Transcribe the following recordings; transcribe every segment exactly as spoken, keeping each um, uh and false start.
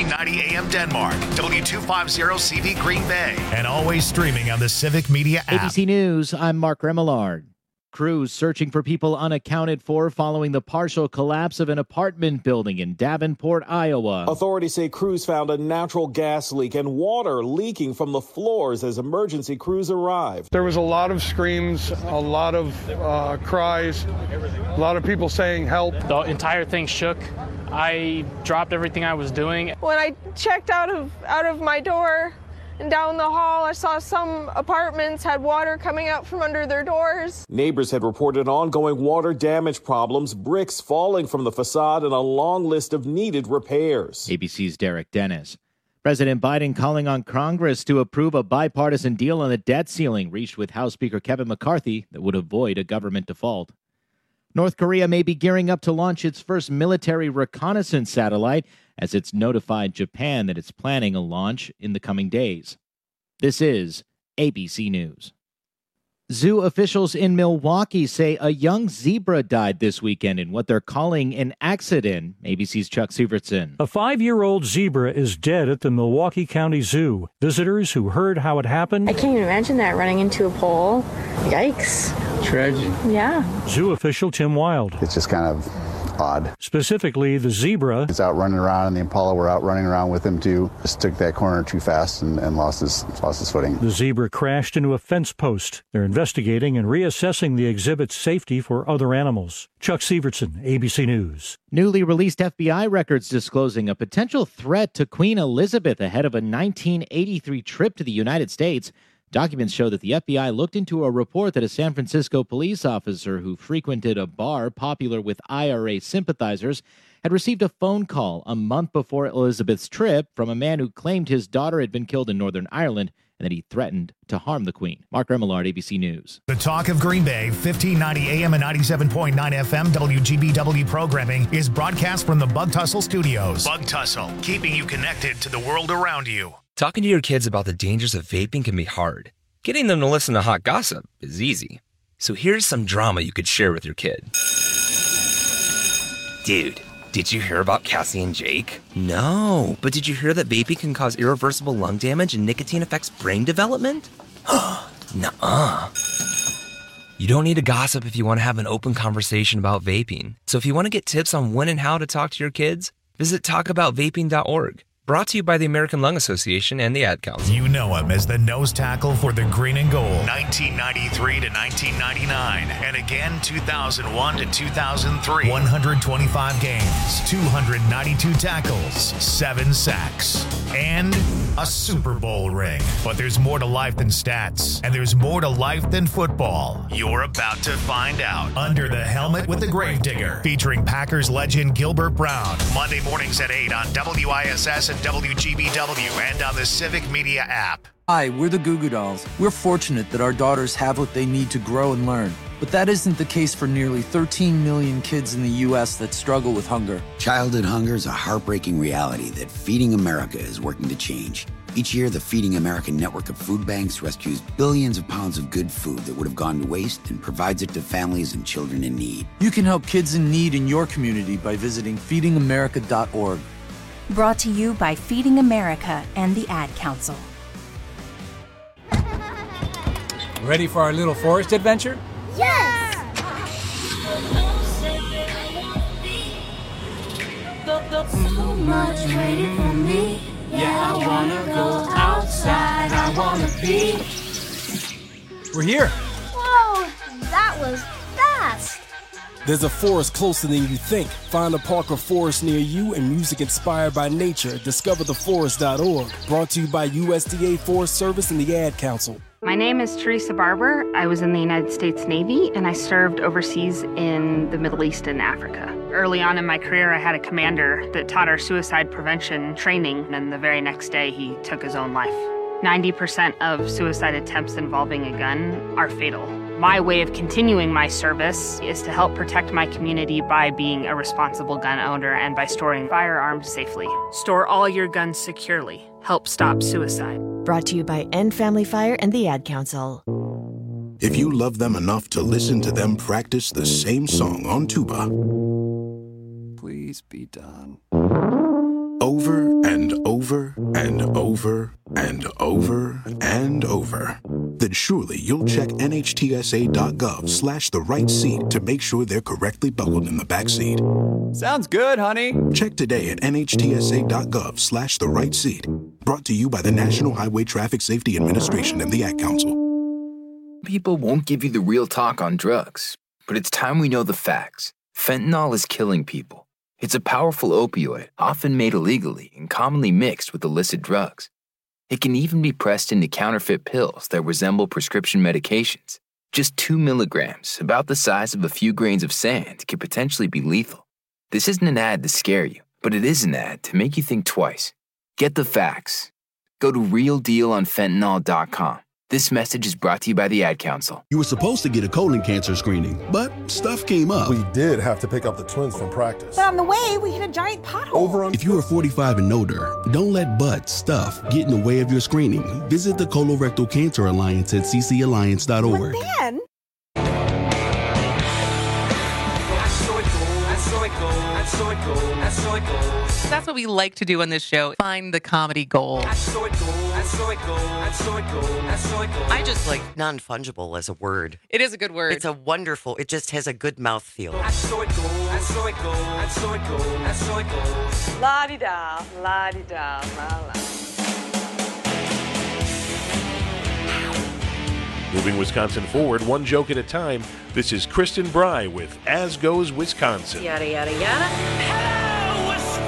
fifteen ninety A M Denmark, W two fifty C V Green Bay, and always streaming on the Civic Media app. A B C News, I'm Mark Remillard. Crews searching for people unaccounted for following the partial collapse of an apartment building in Davenport, Iowa. Authorities say crews found a natural gas leak and water leaking from the floors as emergency crews arrived. There was a lot of screams, a lot of uh, cries, a lot of people saying help. The entire thing shook. I dropped everything I was doing. When I checked out of out of my door and down the hall, I saw some apartments had water coming out from under their doors. Neighbors had reported ongoing water damage problems, bricks falling from the facade, and a long list of needed repairs. A B C's Derek Dennis. President Biden calling on Congress to approve a bipartisan deal on the debt ceiling reached with House Speaker Kevin McCarthy that would avoid a government default. North Korea may be gearing up to launch its first military reconnaissance satellite as it's notified Japan that it's planning a launch in the coming days. This is A B C News. Zoo officials in Milwaukee say a young zebra died this weekend in what they're calling an accident. A B C's Chuck Sievertson. A five-year-old zebra is dead at the Milwaukee County Zoo. Visitors who heard how it happened... I can't even imagine that, running into a pole. Yikes. Tragic. Yeah. Zoo official Tim Wild. It's just kind of odd. Specifically, the zebra... It's out running around, and the impala were out running around with him, too. Just took that corner too fast and, and lost his lost his footing. The zebra crashed into a fence post. They're investigating and reassessing the exhibit's safety for other animals. Chuck Sievertson, A B C News. Newly released F B I records disclosing a potential threat to Queen Elizabeth ahead of a nineteen eighty-three trip to the United States. Documents show that the F B I looked into a report that a San Francisco police officer who frequented a bar popular with I R A sympathizers had received a phone call a month before Elizabeth's trip from a man who claimed his daughter had been killed in Northern Ireland and that he threatened to harm the Queen. Mark Remillard, A B C News. The Talk of Green Bay, fifteen ninety A M and ninety-seven point nine F M W G B W programming is broadcast from the Bug Tussle Studios. Bug Tussle, keeping you connected to the world around you. Talking to your kids about the dangers of vaping can be hard. Getting them to listen to hot gossip is easy. So here's some drama you could share with your kid. Dude, did you hear about Cassie and Jake? No, but did you hear that vaping can cause irreversible lung damage and nicotine affects brain development? Nuh-uh. You don't need to gossip if you want to have an open conversation about vaping. So if you want to get tips on when and how to talk to your kids, visit talk about vaping dot org. Brought to you by the American Lung Association and the Ad Council. You know him as the nose tackle for the green and gold. nineteen ninety-three to nineteen ninety-nine. And again, two thousand one to two thousand three. one hundred twenty-five games, two hundred ninety-two tackles, seven sacks, and a Super Bowl ring. But there's more to life than stats. And there's more to life than football. You're about to find out. Under the Helmet with the Gravedigger. Featuring Packers legend Gilbert Brown. Monday mornings at eight on W I S S and W G B W and on the Civic Media app. Hi, we're the Goo Goo Dolls. We're fortunate that our daughters have what they need to grow and learn. But that isn't the case for nearly thirteen million kids in the U S that struggle with hunger. Childhood hunger is a heartbreaking reality that Feeding America is working to change. Each year, the Feeding America network of food banks rescues billions of pounds of good food that would have gone to waste and provides it to families and children in need. You can help kids in need in your community by visiting feeding america dot org. Brought to you by Feeding America and the Ad Council. Ready for our little forest adventure? Yes! So much waiting for me. Yeah, I wanna go outside. I wanna be. We're here. Whoa, that was fast. There's a forest closer than you think. Find a park or forest near you and music inspired by nature. discover the forest dot org. Brought to you by U S D A Forest Service and the Ad Council. My name is Teresa Barber. I was in the United States Navy, and I served overseas in the Middle East and Africa. Early on in my career, I had a commander that taught our suicide prevention training, and the very next day, he took his own life. ninety percent of suicide attempts involving a gun are fatal. My way of continuing my service is to help protect my community by being a responsible gun owner and by storing firearms safely. Store all your guns securely. Help stop suicide. Brought to you by End Family Fire and the Ad Council. If you love them enough to listen to them practice the same song on tuba, please be done. Over and and over and over and over, then surely you'll check nhtsa.gov slash the right seat to make sure they're correctly buckled in the back seat. Sounds good, honey. Check today at nhtsa.gov slash the right seat. Brought to you by the National Highway Traffic Safety Administration and the Ad Council. People won't give you the real talk on drugs, but it's time we know the facts. Fentanyl is killing people. It's a powerful opioid, often made illegally and commonly mixed with illicit drugs. It can even be pressed into counterfeit pills that resemble prescription medications. Just two milligrams, about the size of a few grains of sand, could potentially be lethal. This isn't an ad to scare you, but it is an ad to make you think twice. Get the facts. Go to real deal on fentanyl dot com. This message is brought to you by the Ad Council. You were supposed to get a colon cancer screening, but stuff came up. We did have to pick up the twins from practice. But on the way, we hit a giant pothole. Over on- If you are forty-five and older, don't let butt, stuff get in the way of your screening. Visit the Colorectal Cancer Alliance at c c alliance dot org. But then... That's what we like to do on this show. Find the comedy gold. I just like non-fungible as a word. It is a good word. It's a wonderful, it just has a good mouthfeel. La-di-da, la-di-da, la-la. Moving Wisconsin forward, one joke at a time, this is Kristen Bry with As Goes Wisconsin. Yada, yada, yada. Hello,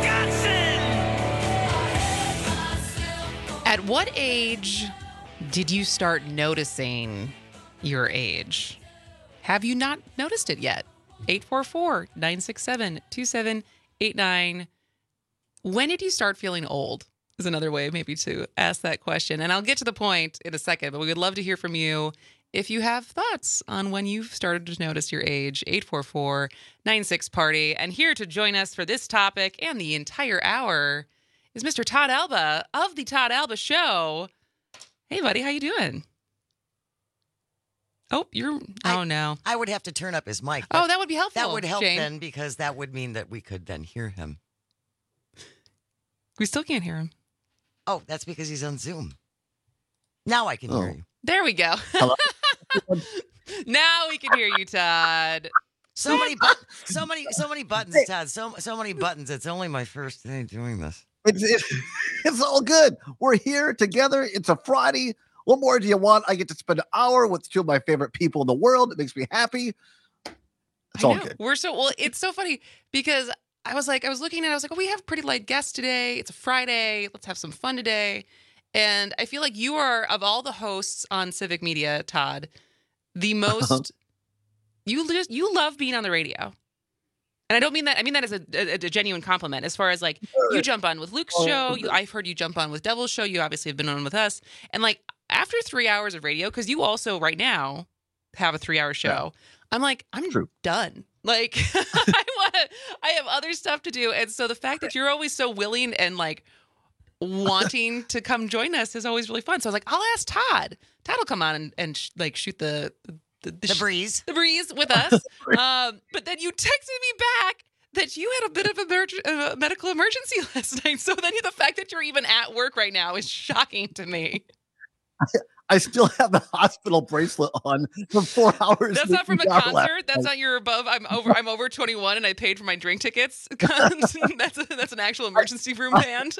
Wisconsin! At what age did you start noticing your age? Have you not noticed it yet? eight four four, nine six seven, two seven eight nine. When did you start feeling old? Is another way maybe to ask that question. And I'll get to the point in a second, but we would love to hear from you if you have thoughts on when you've started to notice your age. eight four four, nine six, party. And here to join us for this topic and the entire hour is Mister Todd Alba of the Todd Alba Show. Hey, buddy, how you doing? Oh, you're, I, oh no. I would have to turn up his mic. Oh, that would be helpful. That would help Jane. then, because that would mean that we could then hear him. We still can't hear him. Oh, that's because he's on Zoom. Now I can Oh. hear you. There we go. Now we can hear you, Todd. So many buttons. So many. So many buttons, Todd. So so many buttons. It's only my first day doing this. It's, it's, it's all good. We're here together. It's a Friday. What more do you want? I get to spend an hour with two of my favorite people in the world. It makes me happy. It's I all know. good. We're so well. It's so funny because I was like, I was looking at, it, I was like, oh, we have pretty light guests today. It's a Friday. Let's have some fun today. And I feel like you are, of all the hosts on Civic Media, Todd, the most. you just you love being on the radio. And I don't mean that. I mean that as a, a, a genuine compliment. As far as like you jump on with Luke's show, you, I've heard you jump on with Devil's show. You obviously have been on with us. And like after three hours of radio, because you also right now have a three-hour show. Yeah. I'm like, I'm True. done. Like I want to. I have other stuff to do. And so the fact that you're always so willing and like wanting to come join us is always really fun. So I was like, I'll ask Todd. Todd will come on and, and sh- like shoot the. The, the, the breeze. The breeze with us. um, but then you texted me back that you had a bit of a mer- uh, medical emergency last night. So then the fact that you're even at work right now is shocking to me. I still have the hospital bracelet on for four hours. That's not from a concert. That's not your above. I'm over. I'm over twenty-one, and I paid for my drink tickets. that's a, that's an actual emergency room band.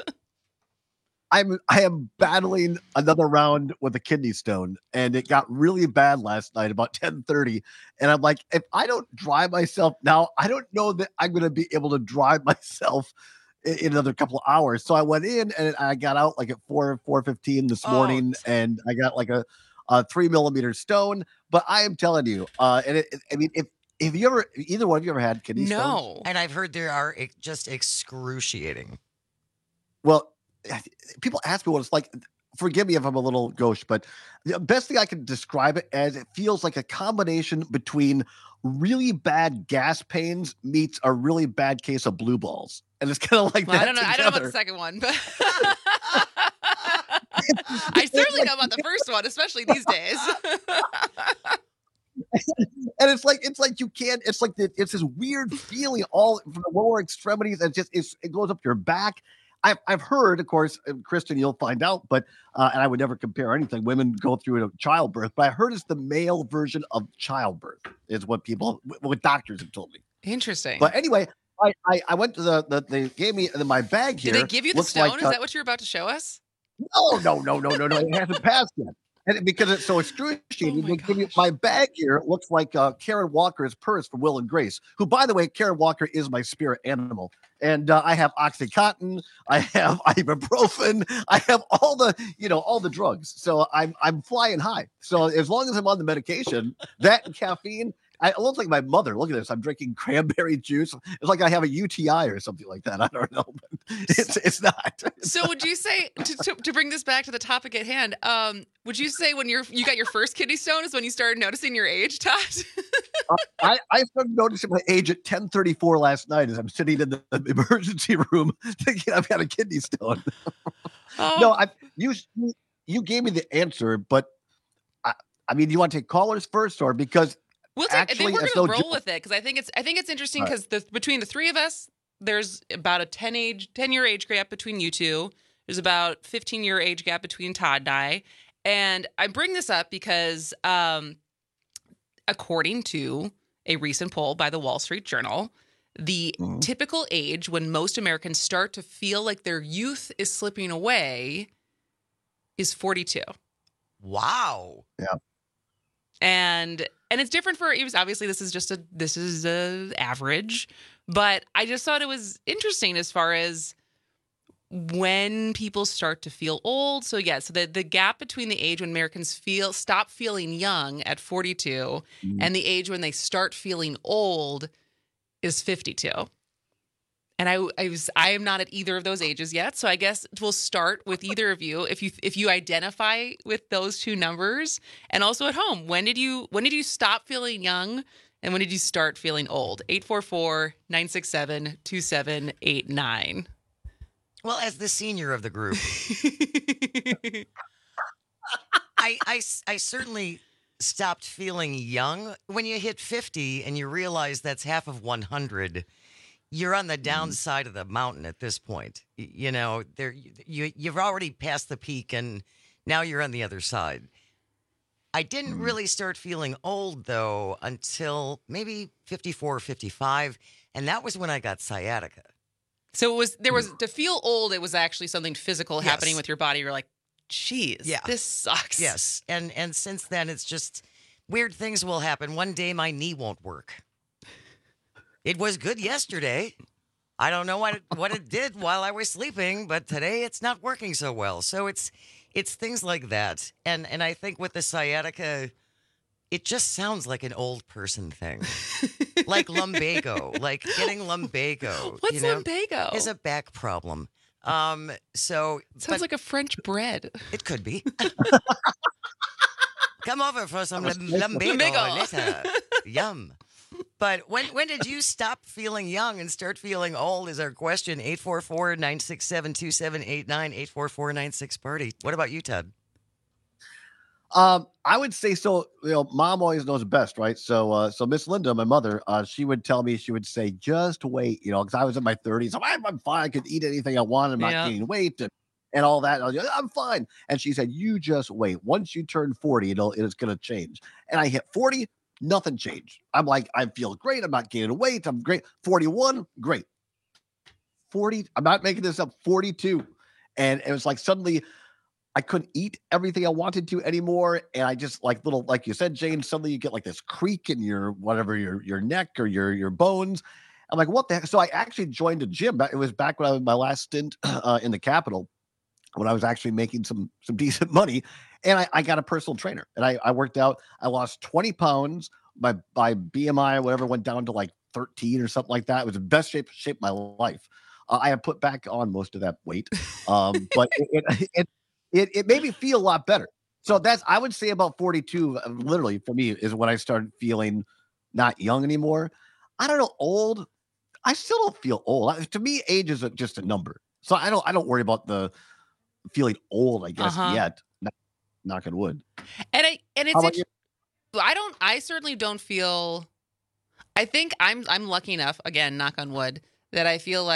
I'm I am battling another round with a kidney stone, and it got really bad last night about ten thirty. And I'm like, if I don't drive myself now, I don't know that I'm going to be able to drive myself in, in another couple of hours. So I went in and I got out like at four four fifteen this morning, oh. and I got like a, a three millimeter stone. But I am telling you, uh, and it, I mean, if if you ever either one of you ever had kidney no. stones? No, and I've heard there are just excruciating. Well. People ask me what it's like. Forgive me if I'm a little gauche, but the best thing I can describe it as, it feels like a combination between really bad gas pains meets a really bad case of blue balls. And it's kind of like well, that I don't know. together. I don't know about the second one, but I certainly know about the first one, especially these days. And it's like it's like you can't. It's like the, it's this weird feeling all from the lower extremities, and just it's, it goes up your back. I've, I've heard, of course, uh, Kristen, you'll find out, but, uh, and I would never compare anything. Women go through a childbirth, but I heard it's the male version of childbirth is what people, what doctors have told me. Interesting. But anyway, I, I, I went to the, the, they gave me in my bag here. Did they give you the looks stone? like, Is uh, that what you're about to show us? No, no, no, no, no, no. It hasn't passed yet. And because it's so excruciating, Oh they give you, my bag here looks like uh, Karen Walker's purse from Will and Grace, who, by the way, Karen Walker is my spirit animal. And uh, I have OxyContin, I have ibuprofen, I have all the, you know, all the drugs. So I'm I'm flying high. So as long as I'm on the medication, that and caffeine, I it looks like my mother. Look at this. I'm drinking cranberry juice. It's like I have a U T I or something like that. I don't know. But it's it's not. So would you say to, to, to bring this back to the topic at hand? Um, would you say when you're you got your first kidney stone is when you started noticing your age, Todd? I, I started noticing my age at ten thirty-four last night as I'm sitting in the emergency room thinking I've had a kidney stone. Oh. No, I you you gave me the answer, but I, I mean, do you want to take callers first or because We'll take, I actually, think we're it's going to no roll joke. with it because I think it's I think it's interesting All right. because the between the three of us, there's about a ten age ten year age gap between you two. There's about fifteen year age gap between Todd and I. And I bring this up because um, according to a recent poll by the Wall Street Journal, the Mhm. typical age when most Americans start to feel like their youth is slipping away is forty-two. Wow. Yeah. And and it's different for it was obviously this is just a this is a average, but I just thought it was interesting as far as when people start to feel old. So yeah, so the, the gap between the age when Americans feel stop feeling young at forty-two Mhm. and the age when they start feeling old is fifty-two. And I, I was, I am not at either of those ages yet. So I guess we'll start with either of you. If you, if you identify with those two numbers, and also at home, when did you, when did you stop feeling young, and when did you start feeling old? eight four four, nine six seven, two seven eight nine. Well, as the senior of the group, I, I, I certainly stopped feeling young. When you hit fifty and you realize that's half of one hundred, you're on the downside of the mountain at this point. Y- You know, there you you've already passed the peak and now you're on the other side. I didn't really start feeling old though until maybe fifty-four, fifty-five, and that was when I got sciatica. So it was, there was, to feel old, it was actually something physical Yes. happening with your body. You're like, geez, Yeah. this sucks. Yes, and and since then it's just weird things will happen. One day my knee won't work. It was good yesterday. I don't know what it, what it did while I was sleeping, but today it's not working so well. So it's it's things like that. And and I think with the sciatica, it just sounds like an old person thing. Like lumbago, like getting lumbago. What's you know, lumbago? Is a back problem. Um, so Sounds but like a French bread. it could be. Come over for some lum- lumbago, Lumbago. later. Yum. But when when did you stop feeling young and start feeling old is our question. eight four four, nine six seven, two seven eight nine, eight four four nine six party. What about you, Ted? Um, I would say so. You know, mom always knows best, right? So, uh, so Miss Linda, my mother, uh, she would tell me, she would say, "Just wait," you know, because I was in my thirties. I'm, I'm fine. I could eat anything I want. I'm not Yeah. gaining weight and, and all that. I was like, I'm fine. And she said, "You just wait. Once you turn forty, it'll it's going to change." And I hit forty, nothing changed. I'm like, I feel great. I'm not gaining weight. I'm great. forty-one, great. forty, I'm not making this up. forty-two, and it was like suddenly I couldn't eat everything I wanted to anymore. And I just like little, like you said, Jane, suddenly you get like this creak in your, whatever, your, your neck or your, your bones. I'm like, what the heck? So I actually joined a gym. It was back when I was my last stint uh, in the Capitol, when I was actually making some, some decent money. And I, I got a personal trainer and I, I worked out. I lost twenty pounds. My, my B M I or whatever went down to like thirteen or something like that. It was the best shape, shape of my life. Uh, I have put back on most of that weight. Um, but it, it, it It it made me feel a lot better. So that's, I would say about forty-two, uh, literally for me, is when I started feeling not young anymore. I don't know, old. I still don't feel old. I- To me, age is a, just a number. So I don't I don't worry about the feeling old, I guess, Uh-huh. yet. Knock, knock on wood. And I and it's How about int- I don't I certainly don't feel I think I'm I'm lucky enough, again, knock on wood, that I feel like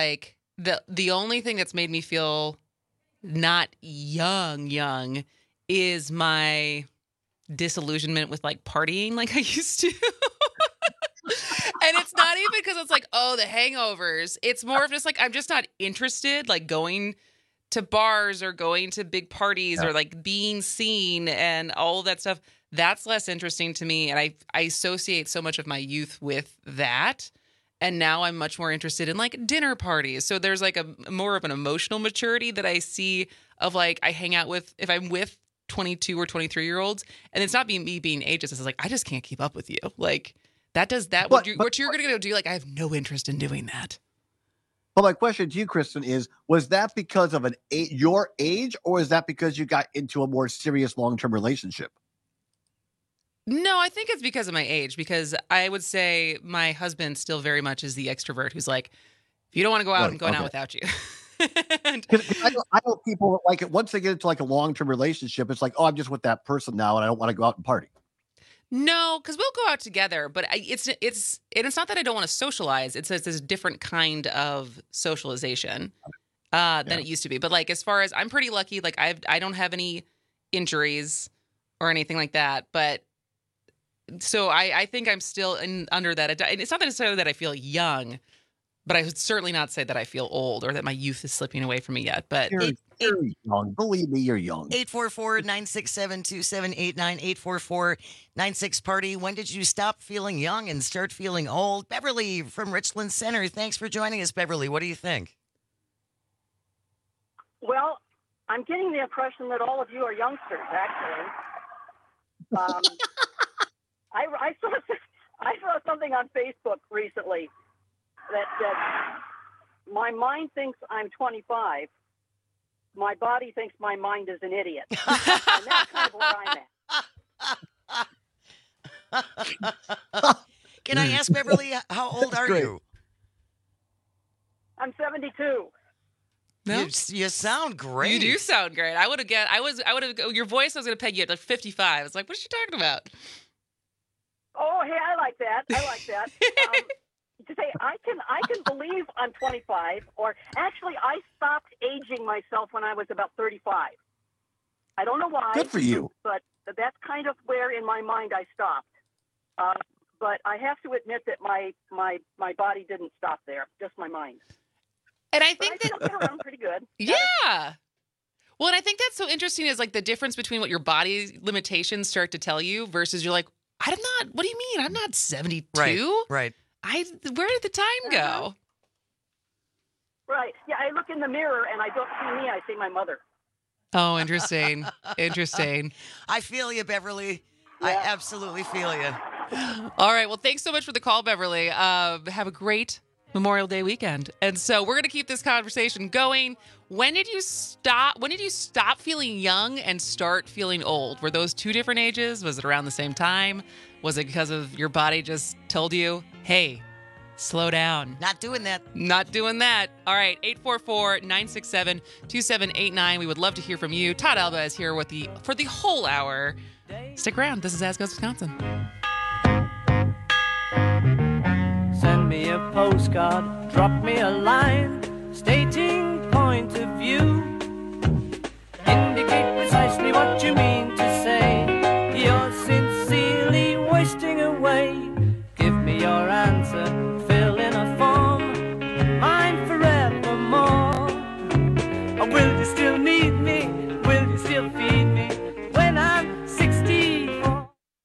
the the only thing that's made me feel not young, young is my disillusionment with like partying like I used to. And it's not even because it's like, oh, the hangovers. It's more of just like, I'm just not interested, like going to bars or going to big parties yeah. or like being seen and all of that stuff. That's less interesting to me. And I, I associate so much of my youth with that. And now I'm much more interested in like dinner parties. So there's like a more of an emotional maturity that I see of like, I hang out with, if I'm with twenty-two or twenty-three year olds, and it's not being me being ageist. It's like, I just can't keep up with you. Like that does that. But, what, you, but, what you're going to go do, like, I have no interest in doing that. Well, my question to you, Kristen, is, was that because of an your age, or is that because you got into a more serious long-term relationship? No, I think it's because of my age, because I would say my husband still very much is the extrovert who's like, if you don't want to go out, Right, I'm going okay. out without you. And, I, know, I know people like it once they get into like a long-term relationship, it's like, oh, I'm just with that person now and I don't want to go out and party. No, because we'll go out together, but I, it's it's and it's not that I don't want to socialize. It's it's a different kind of socialization uh, than Yeah. it used to be. But like as far as I'm pretty lucky, like I I don't have any injuries or anything like that. But so I I think I'm still in under that. And it's not necessarily that I feel young, but I would certainly not say that I feel old or that my youth is slipping away from me yet. But You're, you're young. Believe me, you're young. eight four four, nine six seven, two seven eight nine, eight four four, nine six party. When did you stop feeling young and start feeling old? Beverly from Richland Center. Thanks for joining us, Beverly. What do you think? Well, I'm getting the impression that all of you are youngsters, actually. Um, I, I, saw, I saw something on Facebook recently that said, my mind thinks I'm twenty-five. My body thinks my mind is an idiot. And that's kind of where I'm at. Can I ask, Beverly, how old are great. you? I'm seventy-two. No? You, you sound great. you do sound great. I would have get. I was. I would have. Your voice. I was going to peg you at like fifty-five. It's like, what's she talking about? Oh, hey, I like that. I like that. Um, to say I can, I can believe I'm twenty-five. Or actually, I stopped aging myself when I was about thirty-five. I don't know why. Good for you. But that's kind of where, in my mind, I stopped. Uh, but I have to admit that my my my body didn't stop there. Just my mind. And I But think I still get around pretty good. Yeah. Well, and I think that's so interesting is like the difference between what your body limitations start to tell you versus you're like, I'm not, what do you mean? I'm not seventy-two. Right, right. I, where did the time go? Uh-huh. Right. Yeah, I look in the mirror and I don't see me. I see my mother. Oh, interesting. Interesting. I feel you, Beverly. I absolutely feel you. All right. Well, thanks so much for the call, Beverly. Uh, have a great Memorial Day weekend. And so we're going to keep this conversation going. When did you stop? When did you stop feeling young and start feeling old? Were those two different ages? Was it around the same time? Was it because of your body just told you, hey, slow down? Not doing that. Not doing that. All right. eight four four, nine six seven, two seven eight nine. We would love to hear from you. Todd Alba is here with the for the whole hour. Stick around. This is As Goes Wisconsin. Send me a postcard, drop me a line, stating point of view. Indicate precisely what you mean to say. You're sincerely wasting away. Give me your answer, fill in a form, mine forevermore. Or will you still need me? Will you still feed me when I'm sixty-four?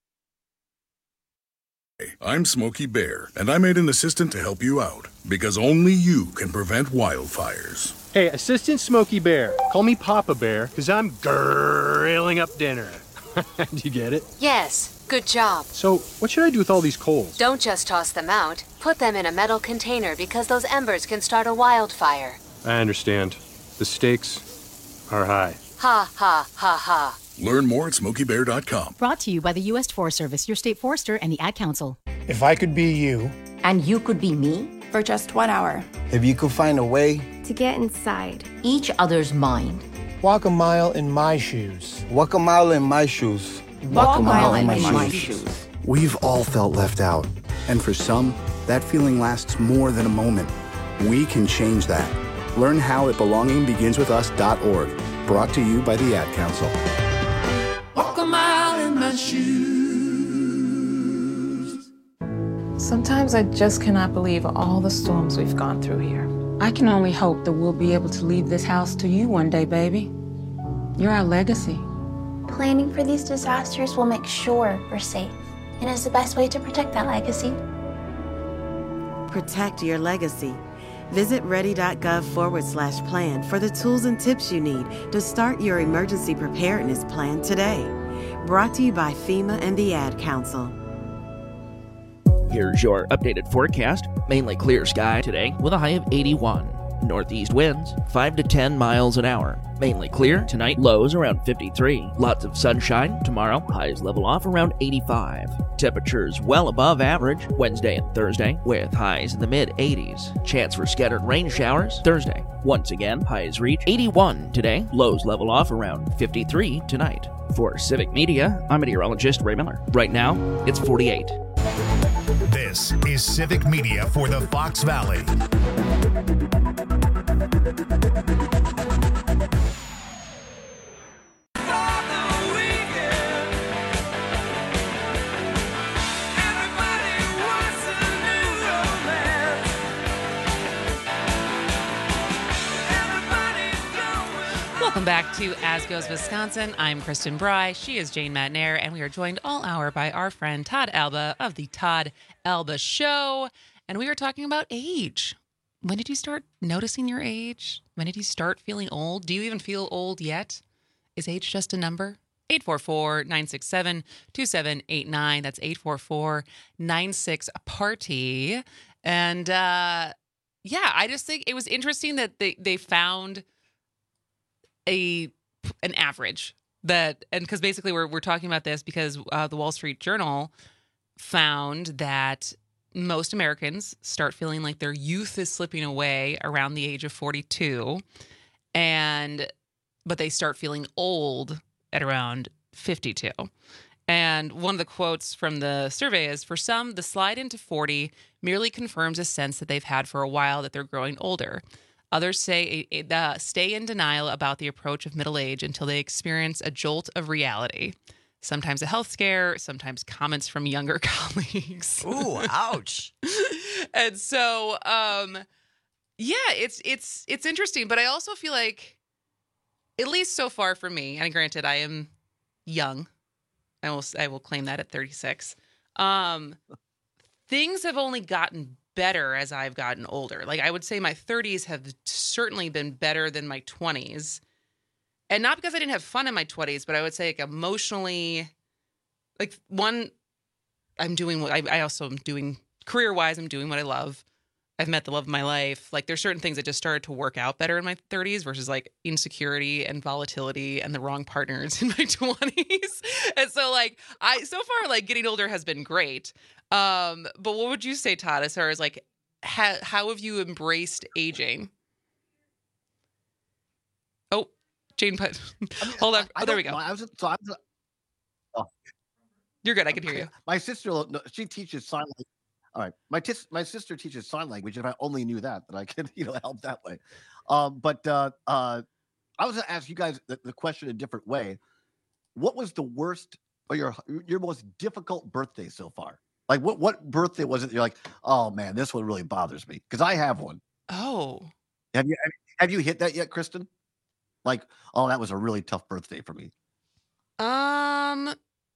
I'm Smokey Bear, and I made an assistant to help you out, because only you can prevent wildfires. Hey, Assistant Smokey Bear. Call me Papa Bear, because I'm grilling up dinner. Do you get it? Yes, good job. So, what should I do with all these coals? Don't just toss them out. Put them in a metal container because those embers can start a wildfire. I understand. The stakes are high. Ha, ha, ha, ha. Learn more at smokey bear dot com. Brought to you by the U S Forest Service, your state forester, and the Ad Council. If I could be you. And you could be me? For just one hour. If you could find a way. To get inside each other's mind. Walk a mile in my shoes. Walk a mile in my shoes. Walk, Walk a mile, mile in, in my, my shoes. shoes. We've all felt left out. And for some, that feeling lasts more than a moment. We can change that. Learn how at belonging begins with us dot org. Brought to you by the Ad Council. Walk a mile in my shoes. Sometimes I just cannot believe all the storms we've gone through here. I can only hope that we'll be able to leave this house to you one day, baby. You're our legacy. Planning for these disasters will make sure we're safe, and is the best way to protect that legacy. Protect your legacy. Visit ready.gov forward slash plan for the tools and tips you need to start your emergency preparedness plan today. Brought to you by FEMA and the Ad Council. Here's your updated forecast. Mainly clear sky today with a high of eighty-one. Northeast winds five to ten miles an hour. Mainly clear tonight, lows around fifty-three. Lots of sunshine tomorrow, highs level off around eighty-five. Temperatures well above average Wednesday and Thursday with highs in the mid eighties. Chance for scattered rain showers Thursday. Once again, highs reach eighty-one today, lows level off around fifty-three tonight. For Civic Media, I'm meteorologist Ray Miller. Right now, it's forty-eight. This is Civic Media for the Fox Valley. Welcome back to As Goes Wisconsin. I'm Kristen Bry. She is Jane Matnair, and we are joined all hour by our friend Todd Alba of the Todd Alba Show. And we are talking about age. When did you start noticing your age? When did you start feeling old? Do you even feel old yet? Is age just a number? eight four four, nine six seven, two seven eight nine. That's eight four four, nine six, party. And uh, yeah, I just think it was interesting that they, they found a an average that, and because basically we're we're talking about this because uh, the Wall Street Journal found that most Americans start feeling like their youth is slipping away around the age of forty-two, and but they start feeling old at around fifty-two. And one of the quotes from the survey is, for some, the slide into forty merely confirms a sense that they've had for a while that they're growing older. Others say uh, stay in denial about the approach of middle age until they experience a jolt of reality. Sometimes a health scare, sometimes comments from younger colleagues. Ooh, ouch. And so, um, yeah, it's it's it's interesting. But I also feel like, at least so far for me, and granted, I am young. I will I will claim that at thirty-six. Um, things have only gotten better as I've gotten older. Like, I would say my thirties have certainly been better than my twenties. And not because I didn't have fun in my twenties, but I would say, like, emotionally, like, one, I'm doing what I, I also am doing career-wise. I'm doing what I love. I've met the love of my life. Like, there's certain things that just started to work out better in my thirties versus, like, insecurity and volatility and the wrong partners in my twenties. And so, like, I, so far, like, getting older has been great. Um, but what would you say, Todd, as far as, like, ha- how have you embraced aging? Oh, Jane put, I mean, hold on. I, I oh, there we don't go. know. I was, so I was, oh. You're good. I can hear you. My sister, no, she teaches sign language. All right. My tis, my sister teaches sign language. If I only knew that, that I could, you know, help that way. Um, but uh, uh, I was going to ask you guys the, the question a different way. What was the worst or your your most difficult birthday so far? Like, what what birthday was it? You're like, oh man, this one really bothers me, because I have one. Oh, have you have you hit that yet, Kristen? Like, oh, that was a really tough birthday for me. Um,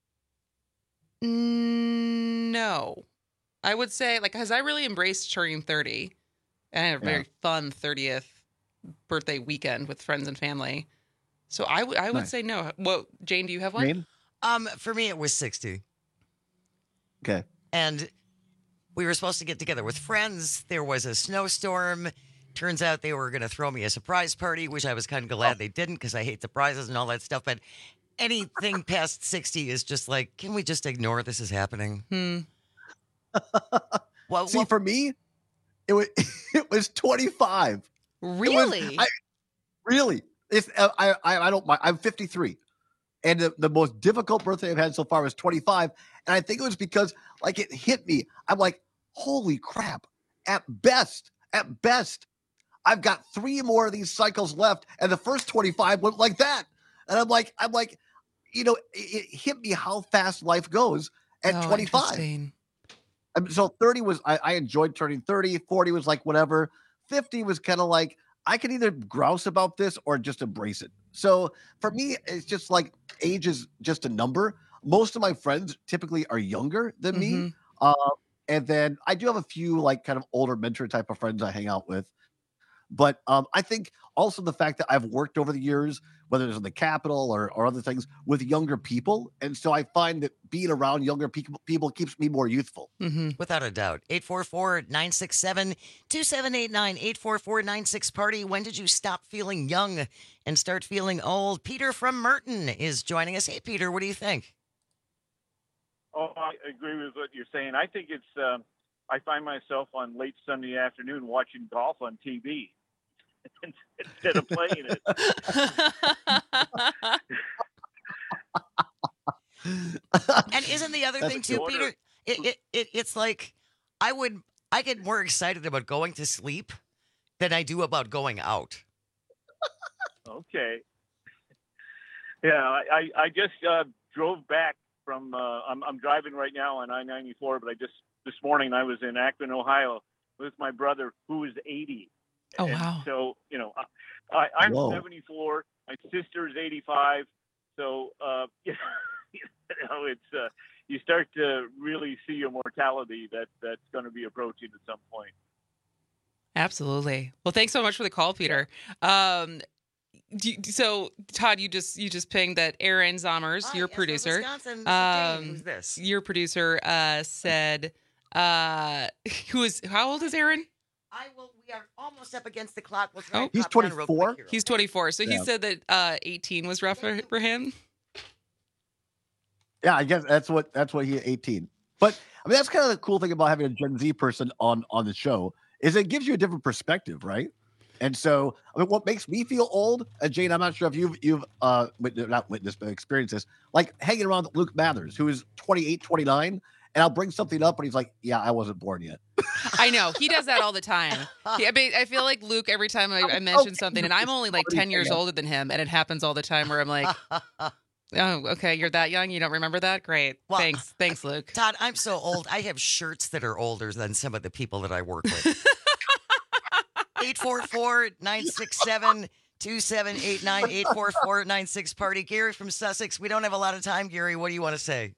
no, I would say, like, because I really embraced turning thirty, and I had a very yeah. fun thirtieth birthday weekend with friends and family. So I, w- I would nice. say no. Well, Jane, do you have one? Jane? Um, for me, it was sixty. Okay. And we were supposed to get together with friends. There was a snowstorm. Turns out they were going to throw me a surprise party, which I was kind of glad oh. they didn't, because I hate surprises and all that stuff. But anything past sixty is just like, can we just ignore this is happening? Hmm. well, See, well, for me, it was it was twenty-five. Really? Was, I, really? It's I I I don't mind. I'm fifty-three. And the, the most difficult birthday I've had so far was twenty-five. And I think it was because, like, it hit me. I'm like, holy crap. At best, at best, I've got three more of these cycles left, and the first twenty-five went like that. And I'm like, I'm like, you know, it, it hit me how fast life goes at Oh, twenty-five. interesting. I mean, so thirty was, I, I enjoyed turning thirty. forty was like whatever. fifty was kind of like, I can either grouse about this or just embrace it. So for me, it's just like age is just a number. Most of my friends typically are younger than Mm-hmm. me. Uh, and then I do have a few like kind of older mentor type of friends I hang out with. But um, I think also the fact that I've worked over the years, whether it's in the Capitol or, or other things, with younger people. And so I find that being around younger people, people keeps me more youthful. Mm-hmm. Without a doubt. eight four four, nine six seven, two seven eight nine, eight four four nine six party. When did you stop feeling young and start feeling old? Peter from Merton is joining us. Hey, Peter, what do you think? Oh, I agree with what you're saying. I think it's, uh, I find myself on late Sunday afternoon watching golf on T V instead of playing it. And isn't the other That's thing too, order. Peter? It, it it it's like I would I get more excited about going to sleep than I do about going out. Okay. Yeah, I, I, I just uh, drove back from, uh, I'm, I'm driving right now on I ninety-four, but I just, this morning I was in Akron, Ohio with my brother who is eighty. Oh, And wow. So, you know, I, I, I'm Whoa. seventy-four, my sister's eighty-five. So, uh, you know, it's, uh, you start to really see your mortality that that's going to be approaching at some point. Absolutely. Well, thanks so much for the call, Peter. Um, do you, so, Todd, you just you just pinged that Aaron Zommers, Hi, your yes, from producer, Wisconsin. This is Dave. um, Who's this? your producer uh, said, uh, who is how old is Aaron? I will. We are almost up against the clock. We'll Oh. He's pop down real quick twenty-four? here. He's twenty-four, so he Yeah. said that uh, eighteen was rough for, for him. Yeah, I guess that's what that's what he eighteen. But I mean, that's kind of the cool thing about having a Gen Z person on on the show is it gives you a different perspective, right? And so, I mean, what makes me feel old, uh, Jane, I'm not sure if you've you've uh wit- not witnessed but experienced this, like hanging around with Luke Mathers, who is twenty-eight, twenty-nine, and I'll bring something up, and he's like, "Yeah, I wasn't born yet." I know he does that all the time. He, I, mean, I feel like Luke every time I, I mention something, and I'm only like ten years older than him, and it happens all the time where I'm like, "Oh, okay, you're that young, you don't remember that? Great, Well, thanks, thanks, Luke." Todd, I'm so old. I have shirts that are older than some of the people that I work with. eight four four, nine six seven, two seven eight nine, eight four four nine six party. Gary from Sussex. We don't have a lot of time, Gary. What do you want to say?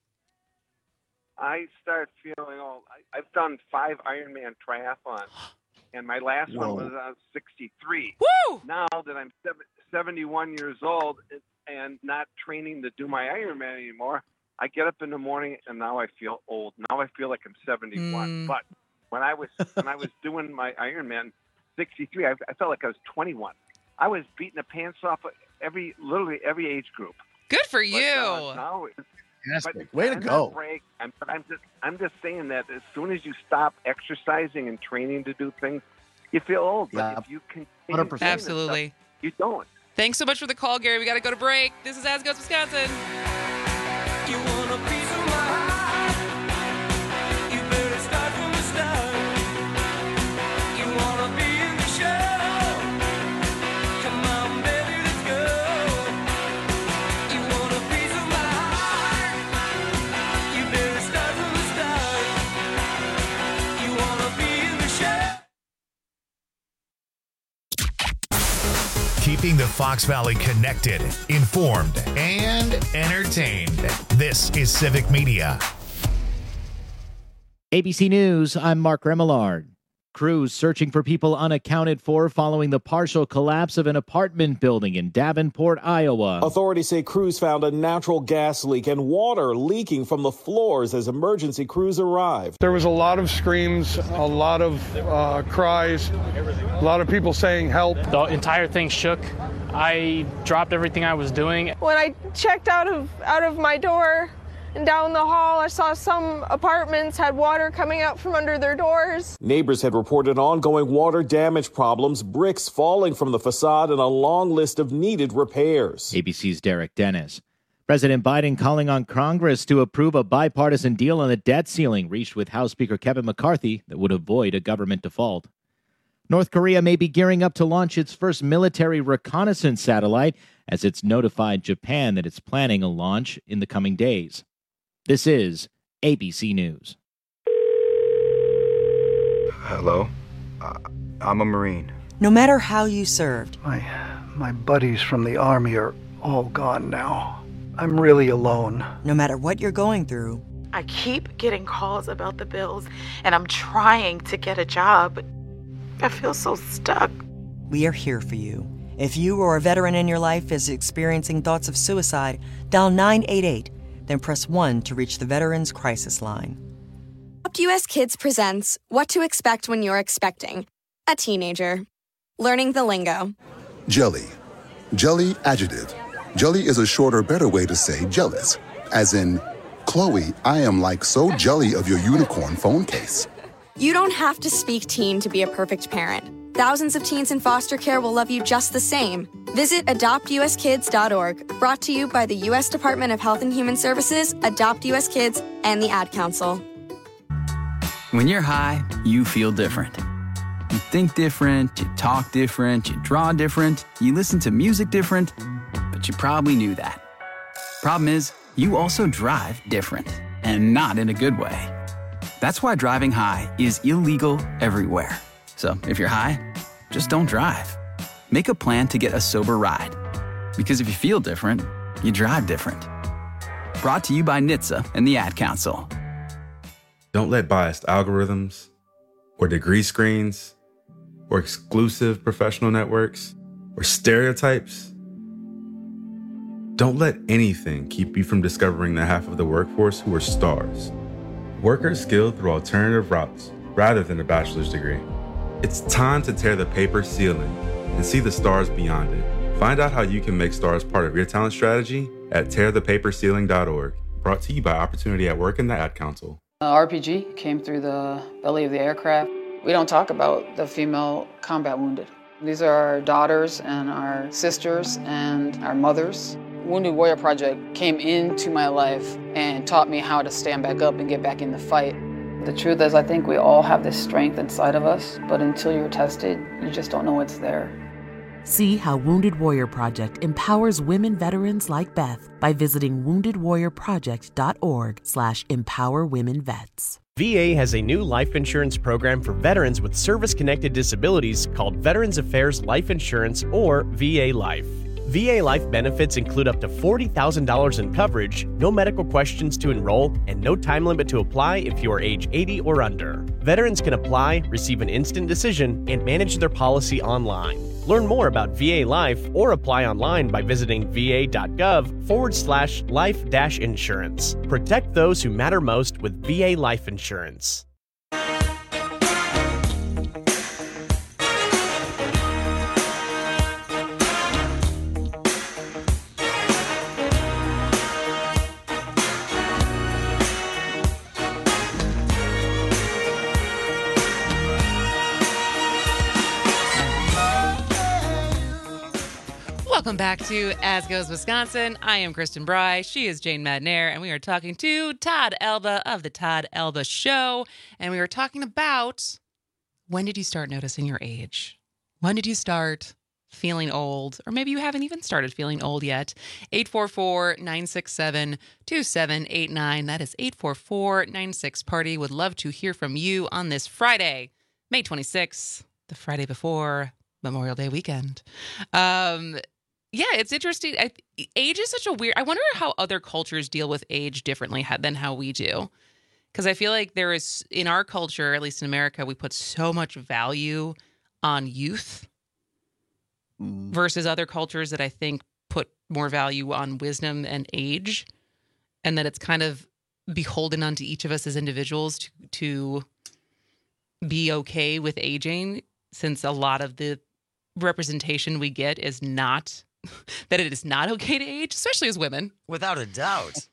I start feeling old. I, I've done five Ironman triathlons, and my last Whoa. one was I was sixty-three. Woo! Now that I'm seven, seventy-one years old it- and not training to do my Ironman anymore, I get up in the morning and now I feel old. Now I feel like I'm seventy-one. Mm. But when I was when I was doing my Ironman sixty-three, I, I felt like I was twenty-one. I was beating the pants off of every literally every age group. Good for But, you. uh, now it's Fantastic. Way to I'm go. not break, I'm, but I'm just, I'm just saying that as soon as you stop exercising and training to do things, you feel old. But Yeah. if you continue one hundred percent. doing this Absolutely. stuff, you don't. Thanks so much for the call, Gary. We got to go to break. This is As Goes Wisconsin. You want a piece of my heart? You better start from the start. You wanna be in the show? Come on, baby, let's go. You want a piece of my heart? You better start from the start. You wanna be in the show? Keeping the Fox Valley connected, informed, and entertained. This is Civic Media. A B C News, I'm Mark Remillard. Crews searching for people unaccounted for following the partial collapse of an apartment building in Davenport, Iowa. Authorities say crews found a natural gas leak and water leaking from the floors as emergency crews arrived. There was a lot of screams, a lot of uh, cries, a lot of people saying help. The entire thing shook. I dropped everything I was doing. When I checked out of out of my door and down the hall, I saw some apartments had water coming out from under their doors. Neighbors had reported ongoing water damage problems, bricks falling from the facade, and a long list of needed repairs. A B C's Derek Dennis. President Biden calling on Congress to approve a bipartisan deal on the debt ceiling reached with House Speaker Kevin McCarthy that would avoid a government default. North Korea may be gearing up to launch its first military reconnaissance satellite as it's notified Japan that it's planning a launch in the coming days. This is A B C News. Hello? Uh, I'm a Marine. No matter how you served, My, my buddies from the Army are all gone now. I'm really alone. no matter what you're going through, I keep getting calls about the bills, and I'm trying to get a job, but I feel so stuck. we are here for you. If you or a veteran in your life is experiencing thoughts of suicide, dial nine eight eight, then press one to reach the Veterans Crisis Line. Adopt U S Kids presents What to Expect When You're Expecting a Teenager. Learning the lingo. Jelly. Jelly adjective. Jelly is a shorter, better way to say jealous. As in, Chloe, I am like so jelly of your unicorn phone case. You don't have to speak teen to be a perfect parent. Thousands of teens in foster care will love you just the same. Visit adopt u s kids dot org, brought to you by the U S Department of Health and Human Services, Adopt U S Kids, and the Ad Council. When you're high, you feel different. You think different, you talk different, you draw different, you listen to music different, but you probably knew that. Problem is, you also drive different, and not in a good way. That's why driving high is illegal everywhere. So if you're high, just don't drive. Make a plan to get a sober ride. Because if you feel different, you drive different. Brought to you by N H T S A and the Ad Council. Don't let biased algorithms or degree screens or exclusive professional networks or stereotypes. Don't let anything keep you from discovering the half of the workforce who are stars. Workers skilled through alternative routes rather than a bachelor's degree. It's time to tear the paper ceiling and see the stars beyond it. Find out how you can make stars part of your talent strategy at tear the paper ceiling dot org. Brought to you by Opportunity at Work and the Ad Council. Uh, R P G came through the belly of the aircraft. We don't talk about the female combat wounded. These are our daughters and our sisters and our mothers. Wounded Warrior Project came into my life and taught me how to stand back up and get back in the fight. The truth is, I think we all have this strength inside of us, but until you're tested, you just don't know it's there. See how Wounded Warrior Project empowers women veterans like Beth by visiting wounded warrior project dot org slash empower women vets. V A has a new life insurance program for veterans with service-connected disabilities called Veterans Affairs Life Insurance, or V A Life. V A Life benefits include up to forty thousand dollars in coverage, no medical questions to enroll, and no time limit to apply if you are age eighty or under. Veterans can apply, receive an instant decision, and manage their policy online. Learn more about V A Life or apply online by visiting va.gov forward slash life dash insurance. Protect those who matter most with V A Life Insurance. Welcome back to As Goes Wisconsin. I am Kristen Bry. She is Jane Madnair, and we are talking to Todd Elba of the Todd Elba Show. And we were talking about, when did you start noticing your age? When did you start feeling old? Or maybe you haven't even started feeling old yet. eight four four, nine six seven, two seven eight nine. That is eight four four, nine six, party. Would love to hear from you on this Friday, May twenty-sixth, the Friday before Memorial Day weekend. Um... Yeah, it's interesting. I, age is such a weird... I wonder how other cultures deal with age differently than how we do. Because I feel like there is, in our culture, at least in America, we put so much value on youth mm. versus other cultures that I think put more value on wisdom and age. And that it's kind of beholden onto each of us as individuals to, to be okay with aging, since a lot of the representation we get is not... that it is not okay to age, especially as women. Without a doubt.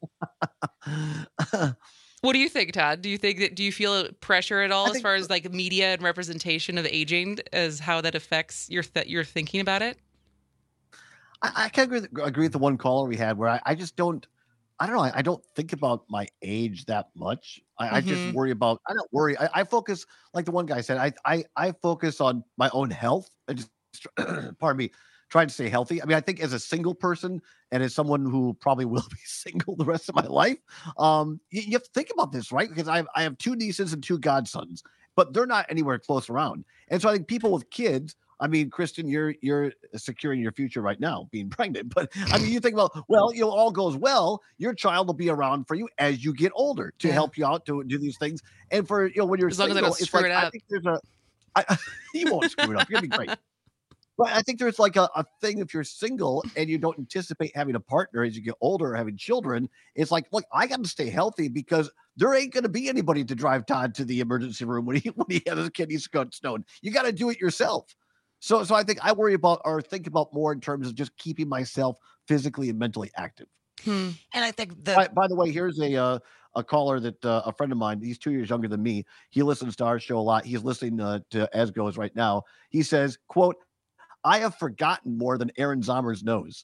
What do you think, Todd? Do you think that, do you feel pressure at all I as far as like media and representation of aging, as how that affects your th- your thinking about it? I, I can agree with, agree with the one caller we had where I, I just don't, I don't know. I, I don't think about my age that much. I, Mm-hmm. I just worry about. I don't worry. I, I focus, like the one guy said. I I I focus on my own health. I just, pardon me, trying to stay healthy. I mean, I think as a single person and as someone who probably will be single the rest of my life, um, you, you have to think about this, right? Because I have I have two nieces and two godsons, but they're not anywhere close around. And so I think people with kids. I mean, Kristen, you're you're securing your future right now, being pregnant. But I mean, you think about, well, you know, all goes well, your child will be around for you as you get older to Yeah. help you out to do these things. And for you know, when you're As long as I single, don't it's screw like it I up. think there's a, I, you won't screw it up. You're gonna be great. But I think there's like a, a thing if you're single and you don't anticipate having a partner as you get older or having children, it's like, look, I got to stay healthy because there ain't going to be anybody to drive Todd to the emergency room when he when he has his kidneys stone. You got to do it yourself. So, so I think I worry about or think about more in terms of just keeping myself physically and mentally active. Hmm. And I think that By, by the way, here's a uh, a caller that uh, a friend of mine. He's two years younger than me. He listens to our show a lot. He's listening uh, to As Goes right now. He says, "quote I have forgotten more than Aaron Zomer's knows."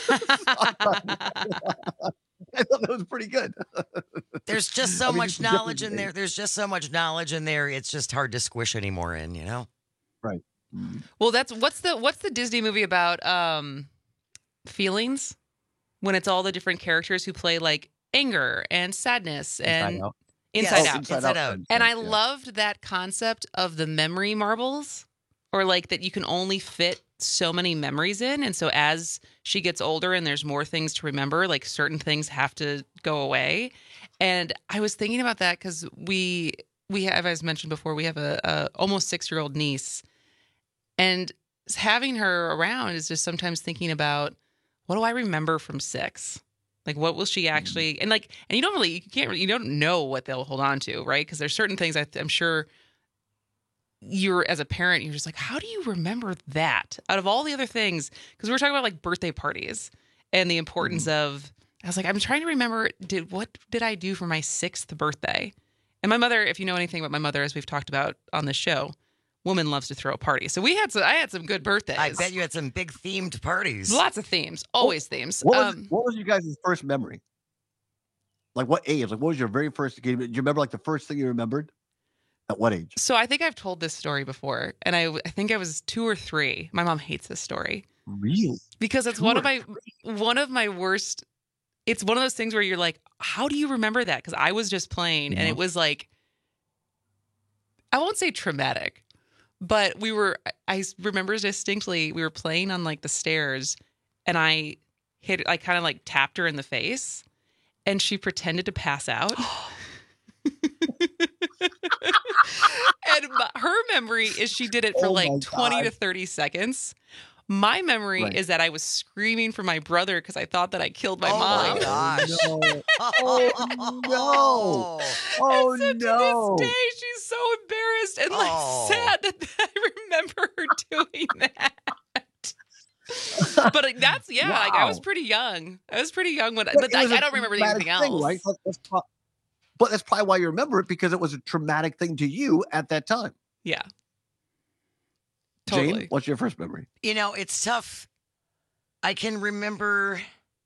I thought that was pretty good. there's just so I mean, much it's a different knowledge in thing. there. There's just so much knowledge in there. It's just hard to squish any more in, you know? Right. Well, that's what's the what's the Disney movie about? Um, feelings, when it's all the different characters who play like anger and sadness and Inside Out. Inside Yes, Out. Inside Inside Out. Out. And I Yeah. loved that concept of the memory marbles, or like that you can only fit so many memories in. And so as she gets older and there's more things to remember, like certain things have to go away. And I was thinking about that because we we have, as mentioned before, we have a, a almost six year old niece, and having her around is just sometimes thinking about, what do I remember from six? Like, what will she actually, and like, and you don't really, you can't, really, you don't know what they'll hold on to, right? Because there's certain things I, I'm sure you're, as a parent, you're just like, how do you remember that out of all the other things? Because we were talking about like birthday parties and the importance of, I was like, I'm trying to remember, did, what did I do for my sixth birthday? And my mother, if you know anything about my mother, as we've talked about on this show, woman loves to throw a party. So we had some, I had some good birthdays. I bet you had some big themed parties. Lots of themes, always themes. What was, Um, what was your guys' first memory? Like what age? Like what was your very first game? Do you remember like the first thing you remembered? At what age? So I think I've told this story before, and I, I think I was two or three. My mom hates this story Really? because it's Two one or of my one of my worst. It's one of those things where you're like, how do you remember that? Because I was just playing, and Yeah. it was like, I won't say traumatic, but we were. I remember distinctly we were playing on like the stairs, and I hit. I kind of like tapped her in the face, and she pretended to pass out. And my- her memory is she did it for Oh like my twenty to God. thirty seconds. My memory Right. is that I was screaming for my brother because I thought that I killed my Oh mom. my gosh. No. Oh no. Oh And so no. to this day, she's so embarrassed and like Oh. sad that I remember her doing that. But like, that's yeah, like I was Wow. pretty young. I was pretty young when, But but it like, was I a don't remember traumatic anything thing, else. right? But that's, pro- but that's probably why you remember it, because it was a traumatic thing to you at that time. Yeah, Jane, totally. what's your first memory? You know, it's tough. I can remember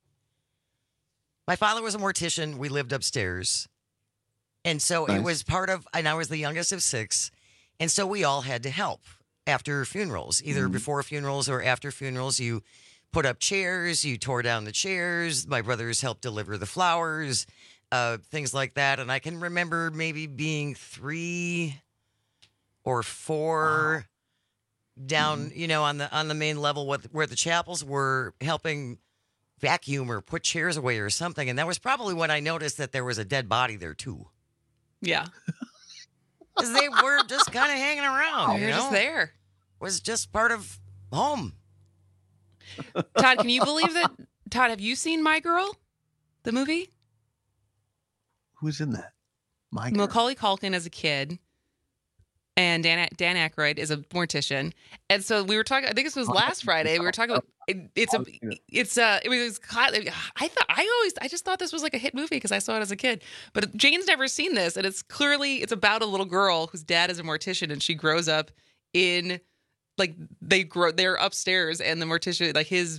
my father was a mortician. We lived upstairs. And so it Nice. was part of, and I was the youngest of six. And so we all had to help after funerals, either Mhm. before funerals or after funerals. You put up chairs, you tore down the chairs. My brothers helped deliver the flowers, uh, things like that. And I can remember maybe being three or four down, you know, on the on the main level with, where the chapels were, helping vacuum or put chairs away or something. And that was probably when I noticed that there was a dead body there too. Yeah, Because they were just kind of hanging around. you're you just know? there. Was just part of home. Todd, can you believe that? Todd, have you seen My Girl, the movie? Who's in that? My girl. Macaulay Culkin as a kid, and Dan Dan Aykroyd is a mortician. And so we were talking. I think this was last Friday. We were talking about it, it's a it's a it was. I thought I always I just thought this was like a hit movie because I saw it as a kid. But Jane's never seen this, and it's clearly it's about a little girl whose dad is a mortician, and she grows up in like they grow they're upstairs, and the mortician like his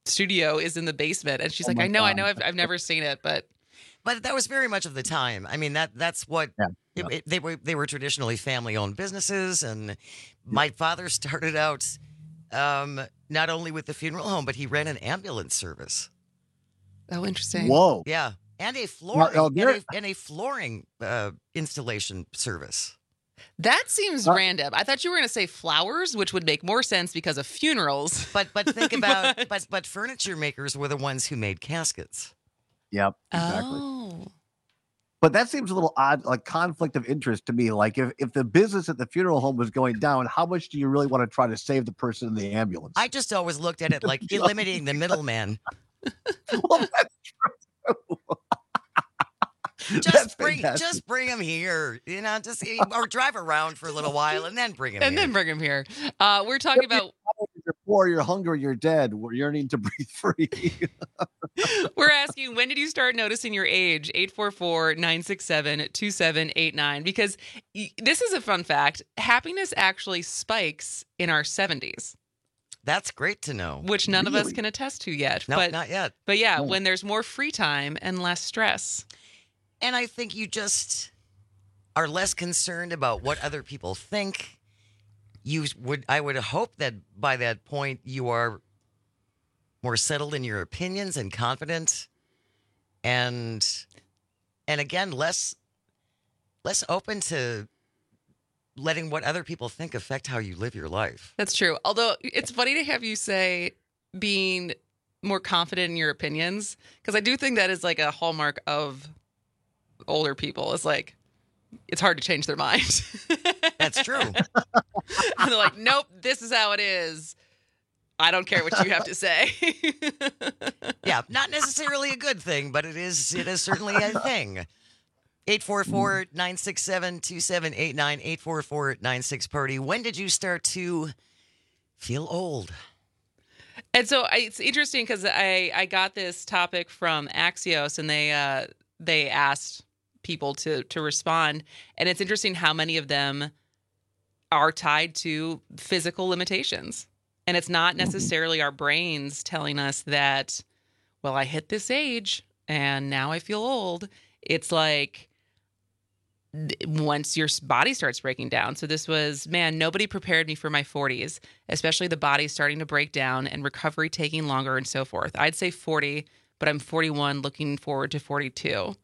studio is in the basement. And she's Oh like, my I know, I God. know, I've, I've never seen it, but But that was very much of the time. I mean, that that's what Yeah, it- yeah. it- they were. They were traditionally family-owned businesses, and my father started out um, not only with the funeral home, but he ran an ambulance service. oh, interesting. Whoa. Yeah, and a flooring oh, and, there- a, and a flooring uh, installation service. That seems Uh, random. I thought you were going to say flowers, which would make more sense because of funerals. But but think about But- but but furniture makers were the ones who made caskets. Yep. Exactly. Oh. But that seems a little odd, like conflict of interest to me. Like if, if the business at the funeral home was going down, how much do you really want to try to save the person in the ambulance? I just always looked at it like eliminating the middleman. well, that's true. Just That's bring, fantastic. just bring him here, you know, just or drive around for a little while and then bring him And in. then bring him here. Uh, we're talking about You're poor, you're hungry, you're dead. We're yearning to breathe free. We're asking, when did you start noticing your age? eight four four, nine six seven, two seven eight nine. Because y- this is a fun fact. Happiness actually spikes in our seventies, That's great to know. which none of us Really? can attest to yet. No, but, not yet. but yeah, No. when there's more free time and less stress. And I think you just are less concerned about what other people think. You would, I would hope that by that point you are more settled in your opinions and confident, and and again less less open to letting what other people think affect how you live your life. That's true. Although it's funny to have you say being more confident in your opinions, because I do think that is like a hallmark of older people. It's like, it's hard to change their mind. That's true. And they're like, nope, this is how it is. I don't care what you have to say. Yeah, not necessarily a good thing, but it is it is certainly a thing. eight four four, nine six seven, two seven eight nine, eight four four, nine six party. When did you start to feel old? And so I, it's interesting because I, I got this topic from Axios, and they uh, they asked people to to respond, and it's interesting how many of them are tied to physical limitations, and it's not necessarily our brains telling us that, well, I hit this age and now I feel old. It's like once your body starts breaking down. So this was, man, nobody prepared me for my forties, especially the body starting to break down and recovery taking longer and so forth. I'd say forty, but I'm forty-one, looking forward to forty-two.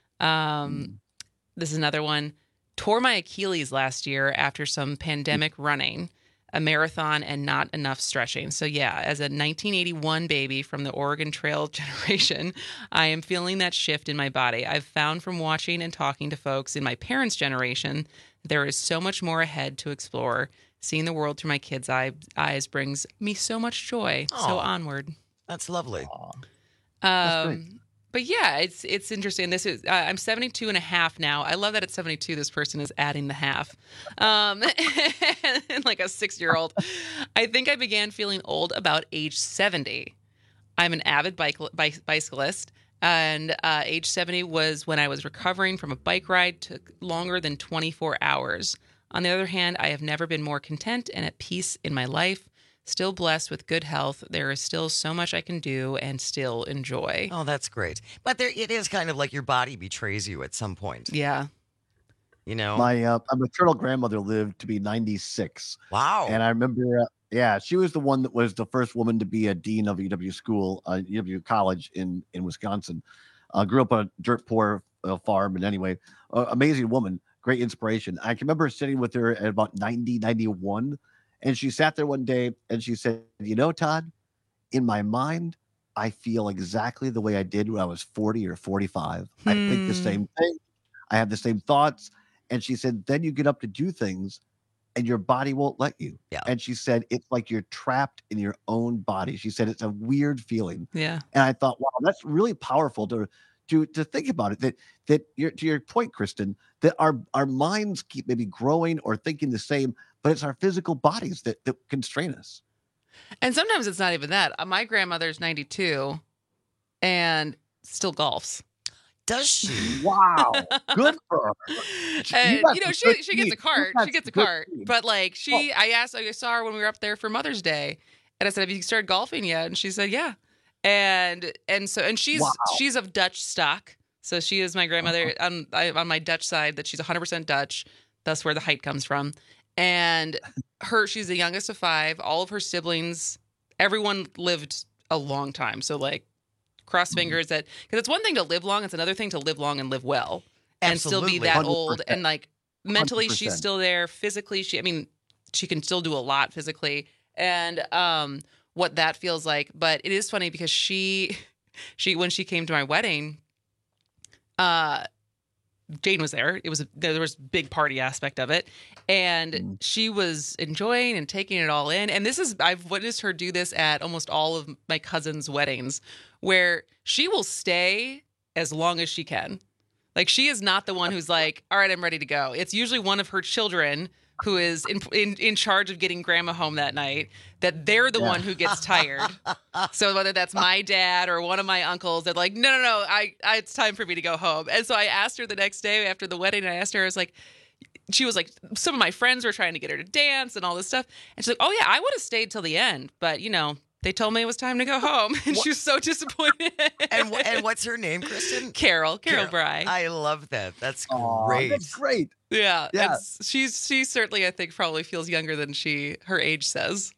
Um, this is another one. Tore my Achilles last year after some pandemic running, a marathon, and not enough stretching. So yeah, as a nineteen eighty-one baby from the Oregon Trail generation, I am feeling that shift in my body. I've found from watching and talking to folks in my parents' generation, there is so much more ahead to explore. Seeing the world through my kids' eye, eyes brings me so much joy. So Aw. onward. That's lovely. That's great. Um, but yeah, it's it's interesting. This is uh, I'm seventy-two and a half now. I love that at seventy-two, this person is adding the half, um, and like a six-year-old. I think I began feeling old about age seventy. I'm an avid bike, bike bicyclist, and uh, age seventy was when I was recovering from a bike ride. Took longer than twenty-four hours. On the other hand, I have never been more content and at peace in my life. Still blessed with good health. There is still so much I can do and still enjoy. Oh, that's great. But there, it is kind of like your body betrays you at some point. Yeah. You know? My uh, my maternal grandmother lived to be ninety-six. Wow. And I remember, uh, yeah, she was the one that was the first woman to be a dean of U W school, uh, U W college in in Wisconsin. Uh, grew up on a dirt poor uh, farm, and anyway, uh, amazing woman, great inspiration. I can remember sitting with her at about ninety, ninety-one, and she sat there one day and she said, "You know, Todd, in my mind, I feel exactly the way I did when I was forty or forty-five. I think the Hmm. same thing. I have the same thoughts." And she said, then you get up to do things and your body won't let you. Yeah. And she said, it's like you're trapped in your own body. She said, it's a weird feeling. Yeah. And I thought, wow, that's really powerful to to to think about it. That that you're, to your point, Kristen, that our our minds keep maybe growing or thinking the same, but it's our physical bodies that, that constrain us. And sometimes it's not even that. Uh, My grandmother's ninety-two and still golfs. Does she? Wow. Good for her. And, got you know, some she good she gets a genes. cart. You got She gets a some good cart. genes. But like she, I asked, I saw her when we were up there for Mother's Day, and I said, "Have you started golfing yet?" And she said, "Yeah." And and so and she's Wow. she's of Dutch stock. So she is my grandmother on I, on my Dutch side. That she's one hundred percent Dutch. That's where the height comes from. And her, she's the youngest of five. All of her siblings, everyone lived a long time. So like, cross fingers that because it's one thing to live long. It's another thing to live long and live well and still be Absolutely. that one hundred old. percent. And like mentally, one hundred she's percent. still there. Physically, she I mean, she can still do a lot physically. And um, what that feels like. But it is funny because she, she when she came to my wedding, uh, Jane was there. It was a, there was a big party aspect of it, and Mm. she was enjoying and taking it all in. And this is I've witnessed her do this at almost all of my cousins' weddings, where she will stay as long as she can. Like she is not the one who's like, "All right, I'm ready to go." It's usually one of her children who is in in, in charge of getting grandma home that night, that they're the Yeah. one who gets tired. So whether that's my dad or one of my uncles, they're like, no, no, no, I, I, it's time for me to go home. And so I asked her the next day after the wedding, I asked her, I was like, she was like, some of my friends were trying to get her to dance and all this stuff. And she's like, oh yeah, I would have stayed till the end, but you know, they told me it was time to go home. And she was so disappointed. And wh- and what's her name, Kristen? Carol, Carol, Bry. I love that. That's Aw, great. that's great. Yeah, Yeah. it's- she's she certainly I think probably feels younger than she her age says.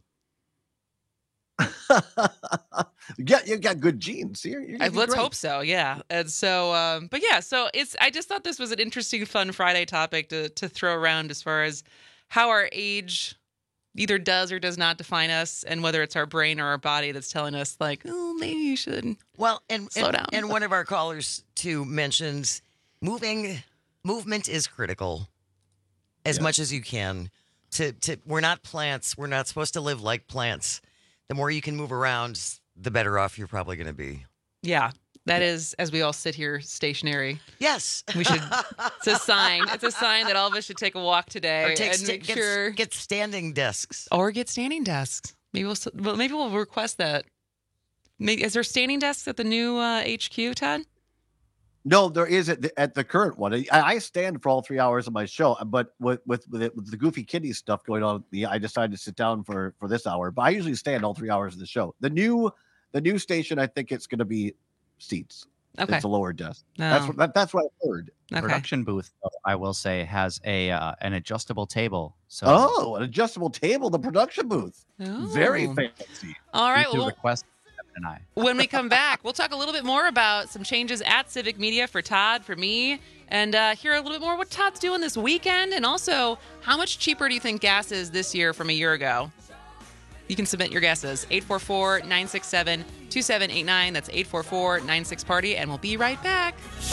you got you got good genes. You're, you're I, gonna be let's great. hope so, yeah. And so, um, but yeah, so it's. I just thought this was an interesting, fun Friday topic to to throw around as far as how our age either does or does not define us, and whether it's our brain or our body that's telling us like, oh, maybe you should. Well, and Slow and, down. and one of our callers too mentions moving. Movement is critical, as Yeah. much as you can. To to we're not plants. We're not supposed to live like plants. The more you can move around, the better off you're probably going to be. Yeah, that is as we all sit here stationary. Yes, We should. It's a sign. It's a sign that all of us should take a walk today or take and sta- make get, sure, get standing desks. or get standing desks. Maybe we'll. s- Well, maybe we'll request that. Maybe, is there standing desks at the new uh, H Q, Todd? No, there is at the, at the current one. I, I stand for all three hours of my show, but with with with, it, with the Goofy Kitty stuff going on, the I decided to sit down for for this hour. But I usually stand all three hours of the show. The new the new station, I think it's going to be seats. Okay. It's a lower desk. No. That's what that, that's what I heard. Okay. Production booth, though, I will say, has a uh, an adjustable table. So Oh, an adjustable table, the production booth. Very Oh. fancy. All right. due to Well, request Kevin and I. when we come back, we'll talk a little bit more about some changes at Civic Media for Todd, for me, and uh, hear a little bit more what Todd's doing this weekend, and also how much cheaper do you think gas is this year from a year ago? You can submit your guesses. eight four four, nine six seven, two seven eight nine. That's eight four four, nine six, party, and we'll be right back.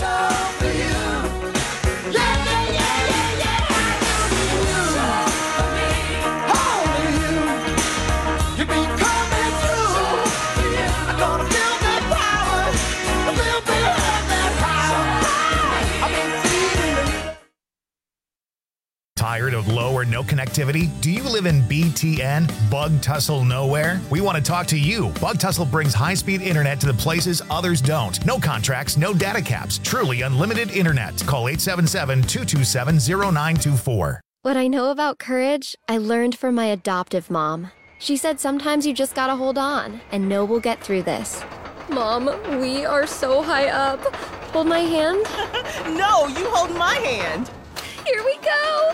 Tired of low or no connectivity? Do you live in B T N, Bug Tussle Nowhere? We want to talk to you. Bug Tussle brings high-speed internet to the places others don't. No contracts, no data caps. Truly unlimited internet. Call eight seven seven, two two seven, zero nine two four. What I know about courage, I learned from my adoptive mom. She said sometimes you just gotta hold on and know we'll get through this. Mom, we are so high up. Hold my hand. No, you hold my hand. Here we go.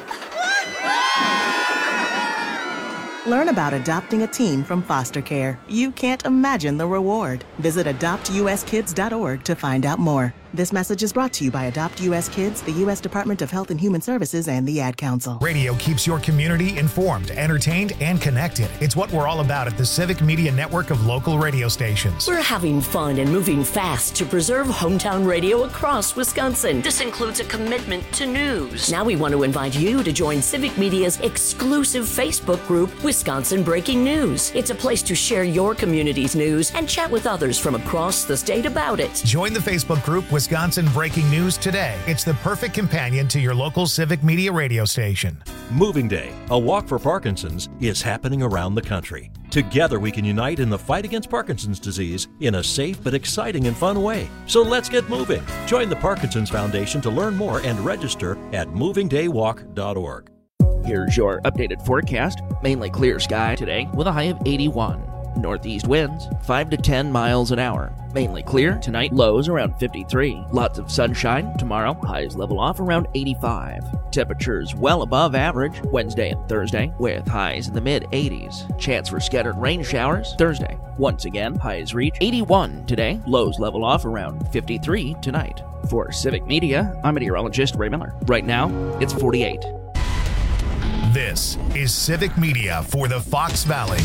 Learn about adopting a teen from foster care. You can't imagine the reward. Visit adopt u s kids dot org to find out more. This message is brought to you by Adopt U S Kids, the U S Department of Health and Human Services, and the Ad Council. Radio keeps your community informed, entertained, and connected. It's what we're all about at the Civic Media Network of local radio stations. We're having fun and moving fast to preserve hometown radio across Wisconsin. This includes a commitment to news. Now we want to invite you to join Civic Media's exclusive Facebook group, Wisconsin Breaking News. It's a place to share your community's news and chat with others from across the state about it. Join the Facebook group Wisconsin Breaking News today. It's the perfect companion to your local Civic Media radio station. Moving Day, a walk for Parkinson's, is happening around the country. Together we can unite in the fight against Parkinson's disease in a safe but exciting and fun way. So let's get moving. Join the Parkinson's Foundation to learn more and register at moving day walk dot org. Here's your updated forecast. Mainly clear sky today with a high of eighty-one. Northeast winds, five to ten miles an hour. Mainly clear. Tonight, lows around fifty-three. Lots of sunshine. Tomorrow, highs level off around eighty-five. Temperatures well above average Wednesday and Thursday, with highs in the mid eighties. Chance for scattered rain showers Thursday. Once again, highs reach eighty-one today. Lows level off around fifty-three tonight. For Civic Media, I'm meteorologist Ray Miller. Right now, it's forty-eight. This is Civic Media for the Fox Valley.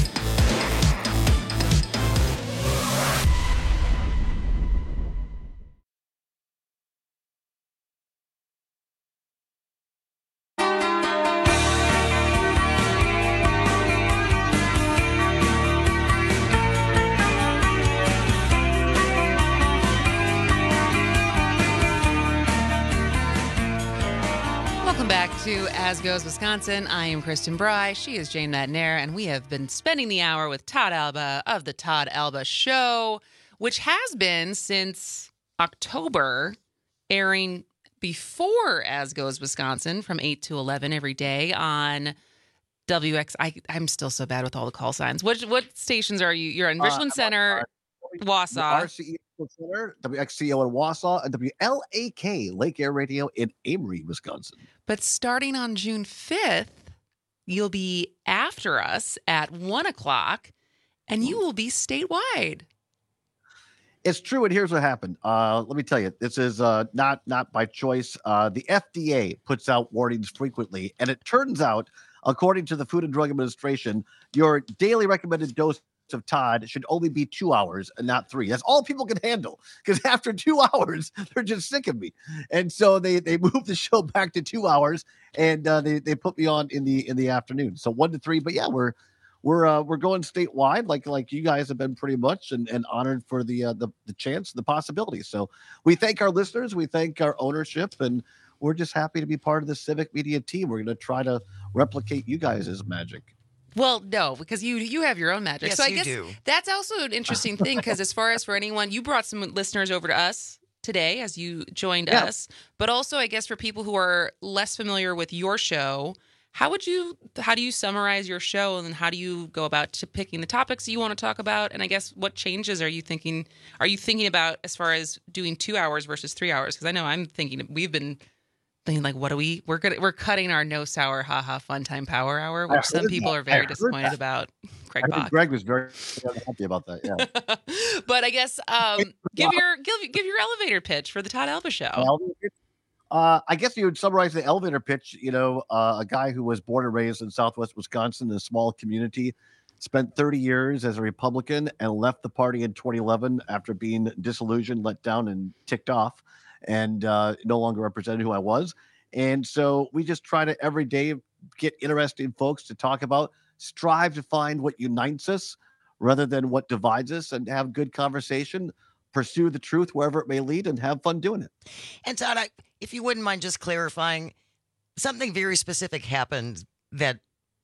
To As Goes Wisconsin. I am Kristen Bry. She is Jane Matnair, and we have been spending the hour with Todd Alba of the Todd Alba Show, which has been since October, airing before As Goes Wisconsin from eight to eleven every day on W X. I, I'm still so bad with all the call signs. What what stations are you? You're in Richland uh, Center, uh, Wausau. R C E Center, W X C O in Wausau, and W L A K, Lake Air Radio in Amory, Wisconsin. But starting on June fifth, you'll be after us at one o'clock, and you will be statewide. It's true, and here's what happened. Uh, let me tell you, this is uh, not not by choice. Uh, the F D A puts out warnings frequently, and it turns out, according to the Food and Drug Administration, your daily recommended dose of Todd should only be two hours and not three. That's all people can handle, because after two hours, they're just sick of me. And so they they moved the show back to two hours, and uh, they they put me on in the in the afternoon. So one to three. But yeah, we're we're uh, we're going statewide, like like you guys have been pretty much, and, and honored for the uh, the the chance, the possibility. So we thank our listeners, we thank our ownership, and we're just happy to be part of the Civic Media team. We're going to try to replicate you guys' magic. Well, no, because you you have your own magic. Yes, so I you guess do. That's also an interesting thing, because as far as for anyone, you brought some listeners over to us today as you joined Yeah. us. But also, I guess for people who are less familiar with your show, how would you how do you summarize your show, and how do you go about to picking the topics you want to talk about? And I guess what changes are you thinking are you thinking about as far as doing two hours versus three hours? Because I know I'm thinking we've been thinking like, what do we we're gonna we're cutting our no sour haha fun time power hour, I which some heard people that. are I very heard disappointed that. about. Craig I think Bach. Greg was very happy about that. Yeah. But I guess um, give your give, give your elevator pitch for the Todd Alba Show. Elevator pitch? Uh, I guess you would summarize the elevator pitch. You know, uh, a guy who was born and raised in Southwest Wisconsin in a small community, spent thirty years as a Republican, and left the party in twenty eleven after being disillusioned, let down, and ticked off, and uh, no longer represented who I was. And so we just try to every day get interesting folks to talk about, strive to find what unites us rather than what divides us, and have good conversation, pursue the truth wherever it may lead, and have fun doing it. And Todd, I, if you wouldn't mind just clarifying, something very specific happened that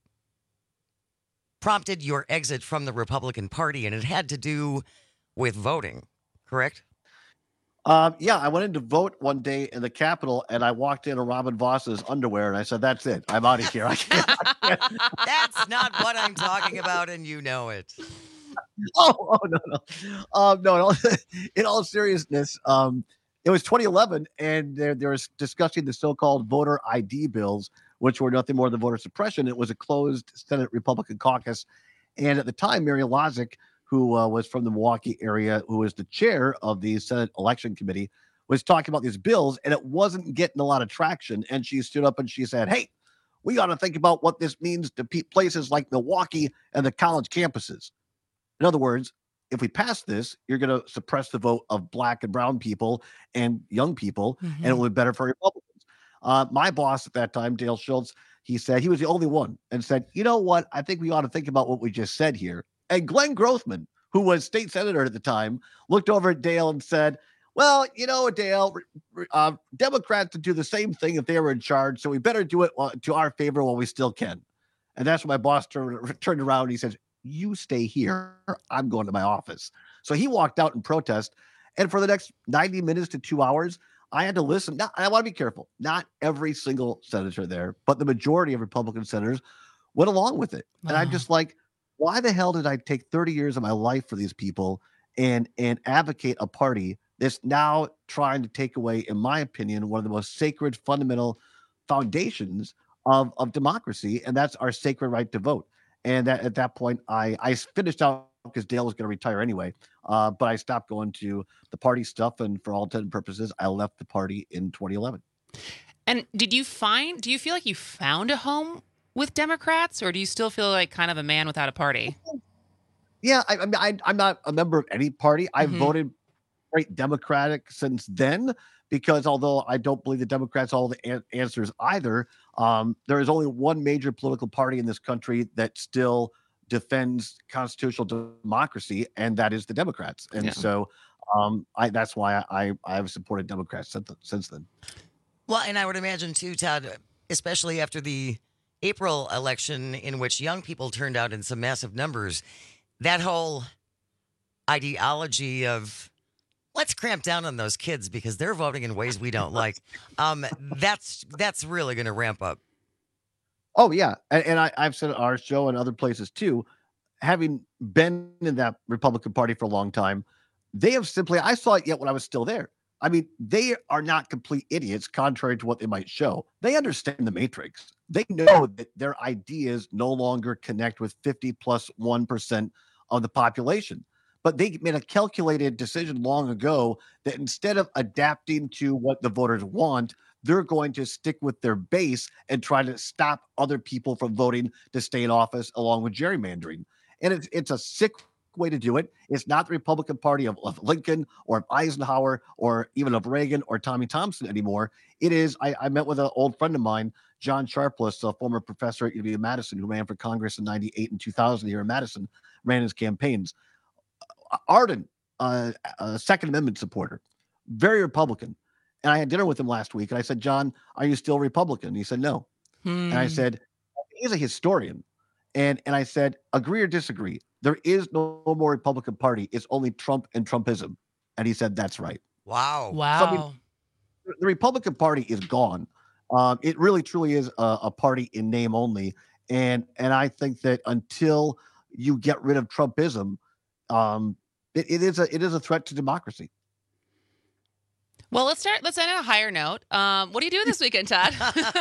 prompted your exit from the Republican Party, and it had to do with voting, correct? Um, yeah, I went in to vote one day in the Capitol, and I walked in a Robin Voss's underwear, and I said, "That's it. I'm out of here." I can't, I can't. That's not what I'm talking about, and you know it. Oh, oh no, no, um, no. In all, in all seriousness, um, it was twenty eleven, and they they were discussing the so-called voter I D bills, which were nothing more than voter suppression. It was a closed Senate Republican caucus, and at the time, Mary Lozic, who uh, was from the Milwaukee area, who was the chair of the Senate Election Committee, was talking about these bills, and it wasn't getting a lot of traction. And she stood up and she said, "Hey, we got to think about what this means to pe- places like Milwaukee and the college campuses. In other words, if we pass this, you're going to suppress the vote of black and brown people and young people, Mm-hmm. and it will be better for Republicans." Uh, my boss at that time, Dale Schultz, he said, he was the only one, and said, "You know what? I think we ought to think about what we just said here." And Glenn Grothman, who was state senator at the time, looked over at Dale and said, "Well, you know, Dale, uh, Democrats would do the same thing if they were in charge, so we better do it to our favor while we still can." And that's when my boss turned, turned around and he says, "You stay here. I'm going to my office." So he walked out in protest. And for the next ninety minutes to two hours, I had to listen. Now, I want to be careful. Not every single senator there, but the majority of Republican senators went along with it. And I'm just like, why the hell did I take thirty years of my life for these people and and advocate a party that's now trying to take away, in my opinion, one of the most sacred, fundamental foundations of, of democracy, and that's our sacred right to vote. And that, at that point, I, I finished out because Dale was going to retire anyway, uh, but I stopped going to the party stuff, and for all intents and purposes, I left the party in twenty eleven. And did you find, do you feel like you found a home with Democrats, or do you still feel like kind of a man without a party? Yeah, I, I mean, I, I'm not a member of any party. I've Mhm. voted great Democratic since then, because although I don't believe the Democrats all the an- answers either, um, there is only one major political party in this country that still defends constitutional democracy, and that is the Democrats. And Yeah. so um, I, that's why I, I have supported Democrats since, since then. Well, and I would imagine too, Todd, especially after the April election in which young people turned out in some massive numbers, that whole ideology of let's cramp down on those kids because they're voting in ways we don't like. Um, that's that's really going to ramp up. Oh yeah, and, and I, I've said it on our show and other places too. Having been in that Republican Party for a long time, they have simply. I saw it yet when I was still there. I mean, they are not complete idiots, contrary to what they might show. They understand the matrix. They know that their ideas no longer connect with fifty plus one percent of the population. But they made a calculated decision long ago that instead of adapting to what the voters want, they're going to stick with their base and try to stop other people from voting to stay in office, along with gerrymandering. And it's it's a sick way to do it. It's not the Republican Party of, of Lincoln or of Eisenhower or even of Reagan or Tommy Thompson anymore. It is, I, I met with an old friend of mine, John Sharpless, a former professor at U W Madison who ran for Congress in ninety-eight and two thousand here in Madison, ran his campaigns. Ardent, uh, a Second Amendment supporter, very Republican. And I had dinner with him last week, and I said, John, are you still Republican? And he said, no. And I Hmm. said, he's a historian. And, and I said, agree or disagree? There is no more Republican Party. It's only Trump and Trumpism. And he said, that's right. Wow. Wow. So, I mean, the Republican Party is gone. Um, it really, truly is a, a party in name only. And and I think that until you get rid of Trumpism, um, it, it is a it is a threat to democracy. Well, let's start. Let's end on a higher note. Um, what are you doing this weekend, Todd?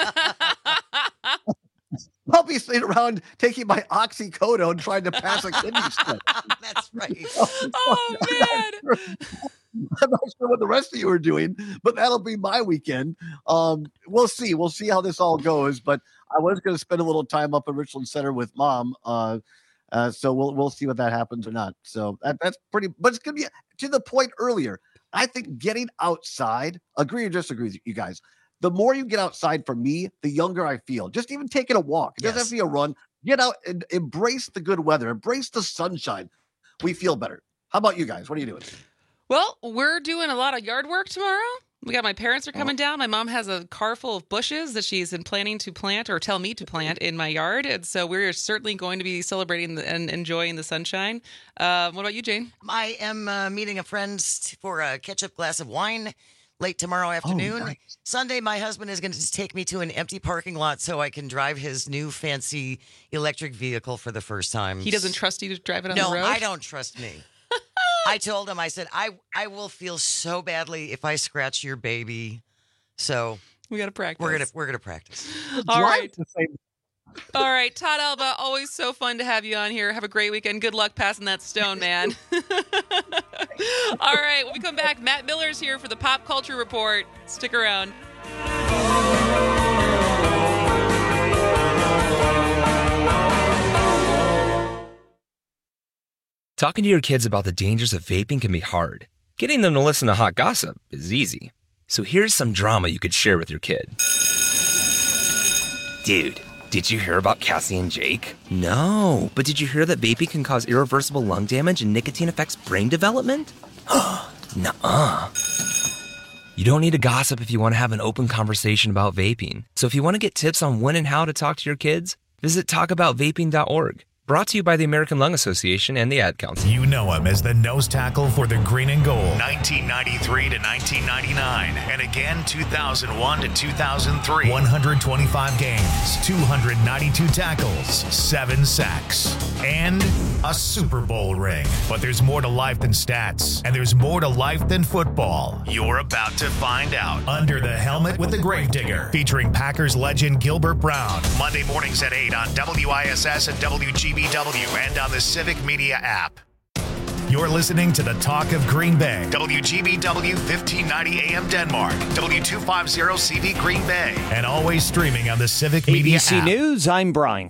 I'll be sitting around taking my oxycodone trying to pass a kidney stone. That's right. Oh man. I'm not sure what the rest of you are doing, but that'll be my weekend. Um, we'll see. We'll see how this all goes. But I was going to spend a little time up in Richland Center with Mom. Uh, uh, so we'll we'll see what that happens or not. So that, that's pretty. But it's going to be to the point earlier. I think getting outside. Agree or disagree, you guys? The more you get outside, for me, the younger I feel. Just even taking a walk. It doesn't have to be a run. Get out and embrace the good weather. Embrace the sunshine. We feel better. How about you guys? What are you doing? Well, we're doing a lot of yard work tomorrow. We got my parents are coming down. My mom has a car full of bushes that she's been planning to plant or tell me to plant in my yard. And so we're certainly going to be celebrating the, and enjoying the sunshine. Uh, what about you, Jane? I am uh, meeting a friend for a catch-up glass of wine late tomorrow afternoon. Oh, nice. Sunday, my husband is going to take me to an empty parking lot so I can drive his new fancy electric vehicle for the first time. He doesn't trust you to drive it on no, the road? I don't trust me. I told him, I said, I, I will feel so badly if I scratch your baby. So we got to practice. We're gonna we're gonna practice. All right. The same. All right, Todd Alba, always so fun to have you on here. Have a great weekend. Good luck passing that stone, man. All right, when we come back, Matt Miller's here for the Pop Culture Report. Stick around. Talking to your kids about the dangers of vaping can be hard. Getting them to listen to hot gossip is easy. So here's some drama you could share with your kid. Dude, did you hear about Cassie and Jake? No, but did you hear that vaping can cause irreversible lung damage and nicotine affects brain development? Nuh-uh. You don't need to gossip if you want to have an open conversation about vaping. So if you want to get tips on when and how to talk to your kids, visit talk about vaping dot org. Brought to you by the American Lung Association and the Ad Council. You know him as the nose tackle for the Green and Gold, nineteen ninety-three to nineteen ninety-nine, and again two thousand one to two thousand three. one hundred twenty-five games, two hundred ninety-two tackles, seven sacks, and a Super Bowl ring. But there's more to life than stats, and there's more to life than football. You're about to find out. Under the Helmet with the Gravedigger, featuring Packers legend Gilbert Brown. Monday mornings at eight on W I S S and W G B W and on the Civic Media app. You're listening to the Talk of Green Bay. W G B W fifteen ninety A M Denmark. W two fifty C V Green Bay. And always streaming on the Civic Media A B C app. News, I'm Brian.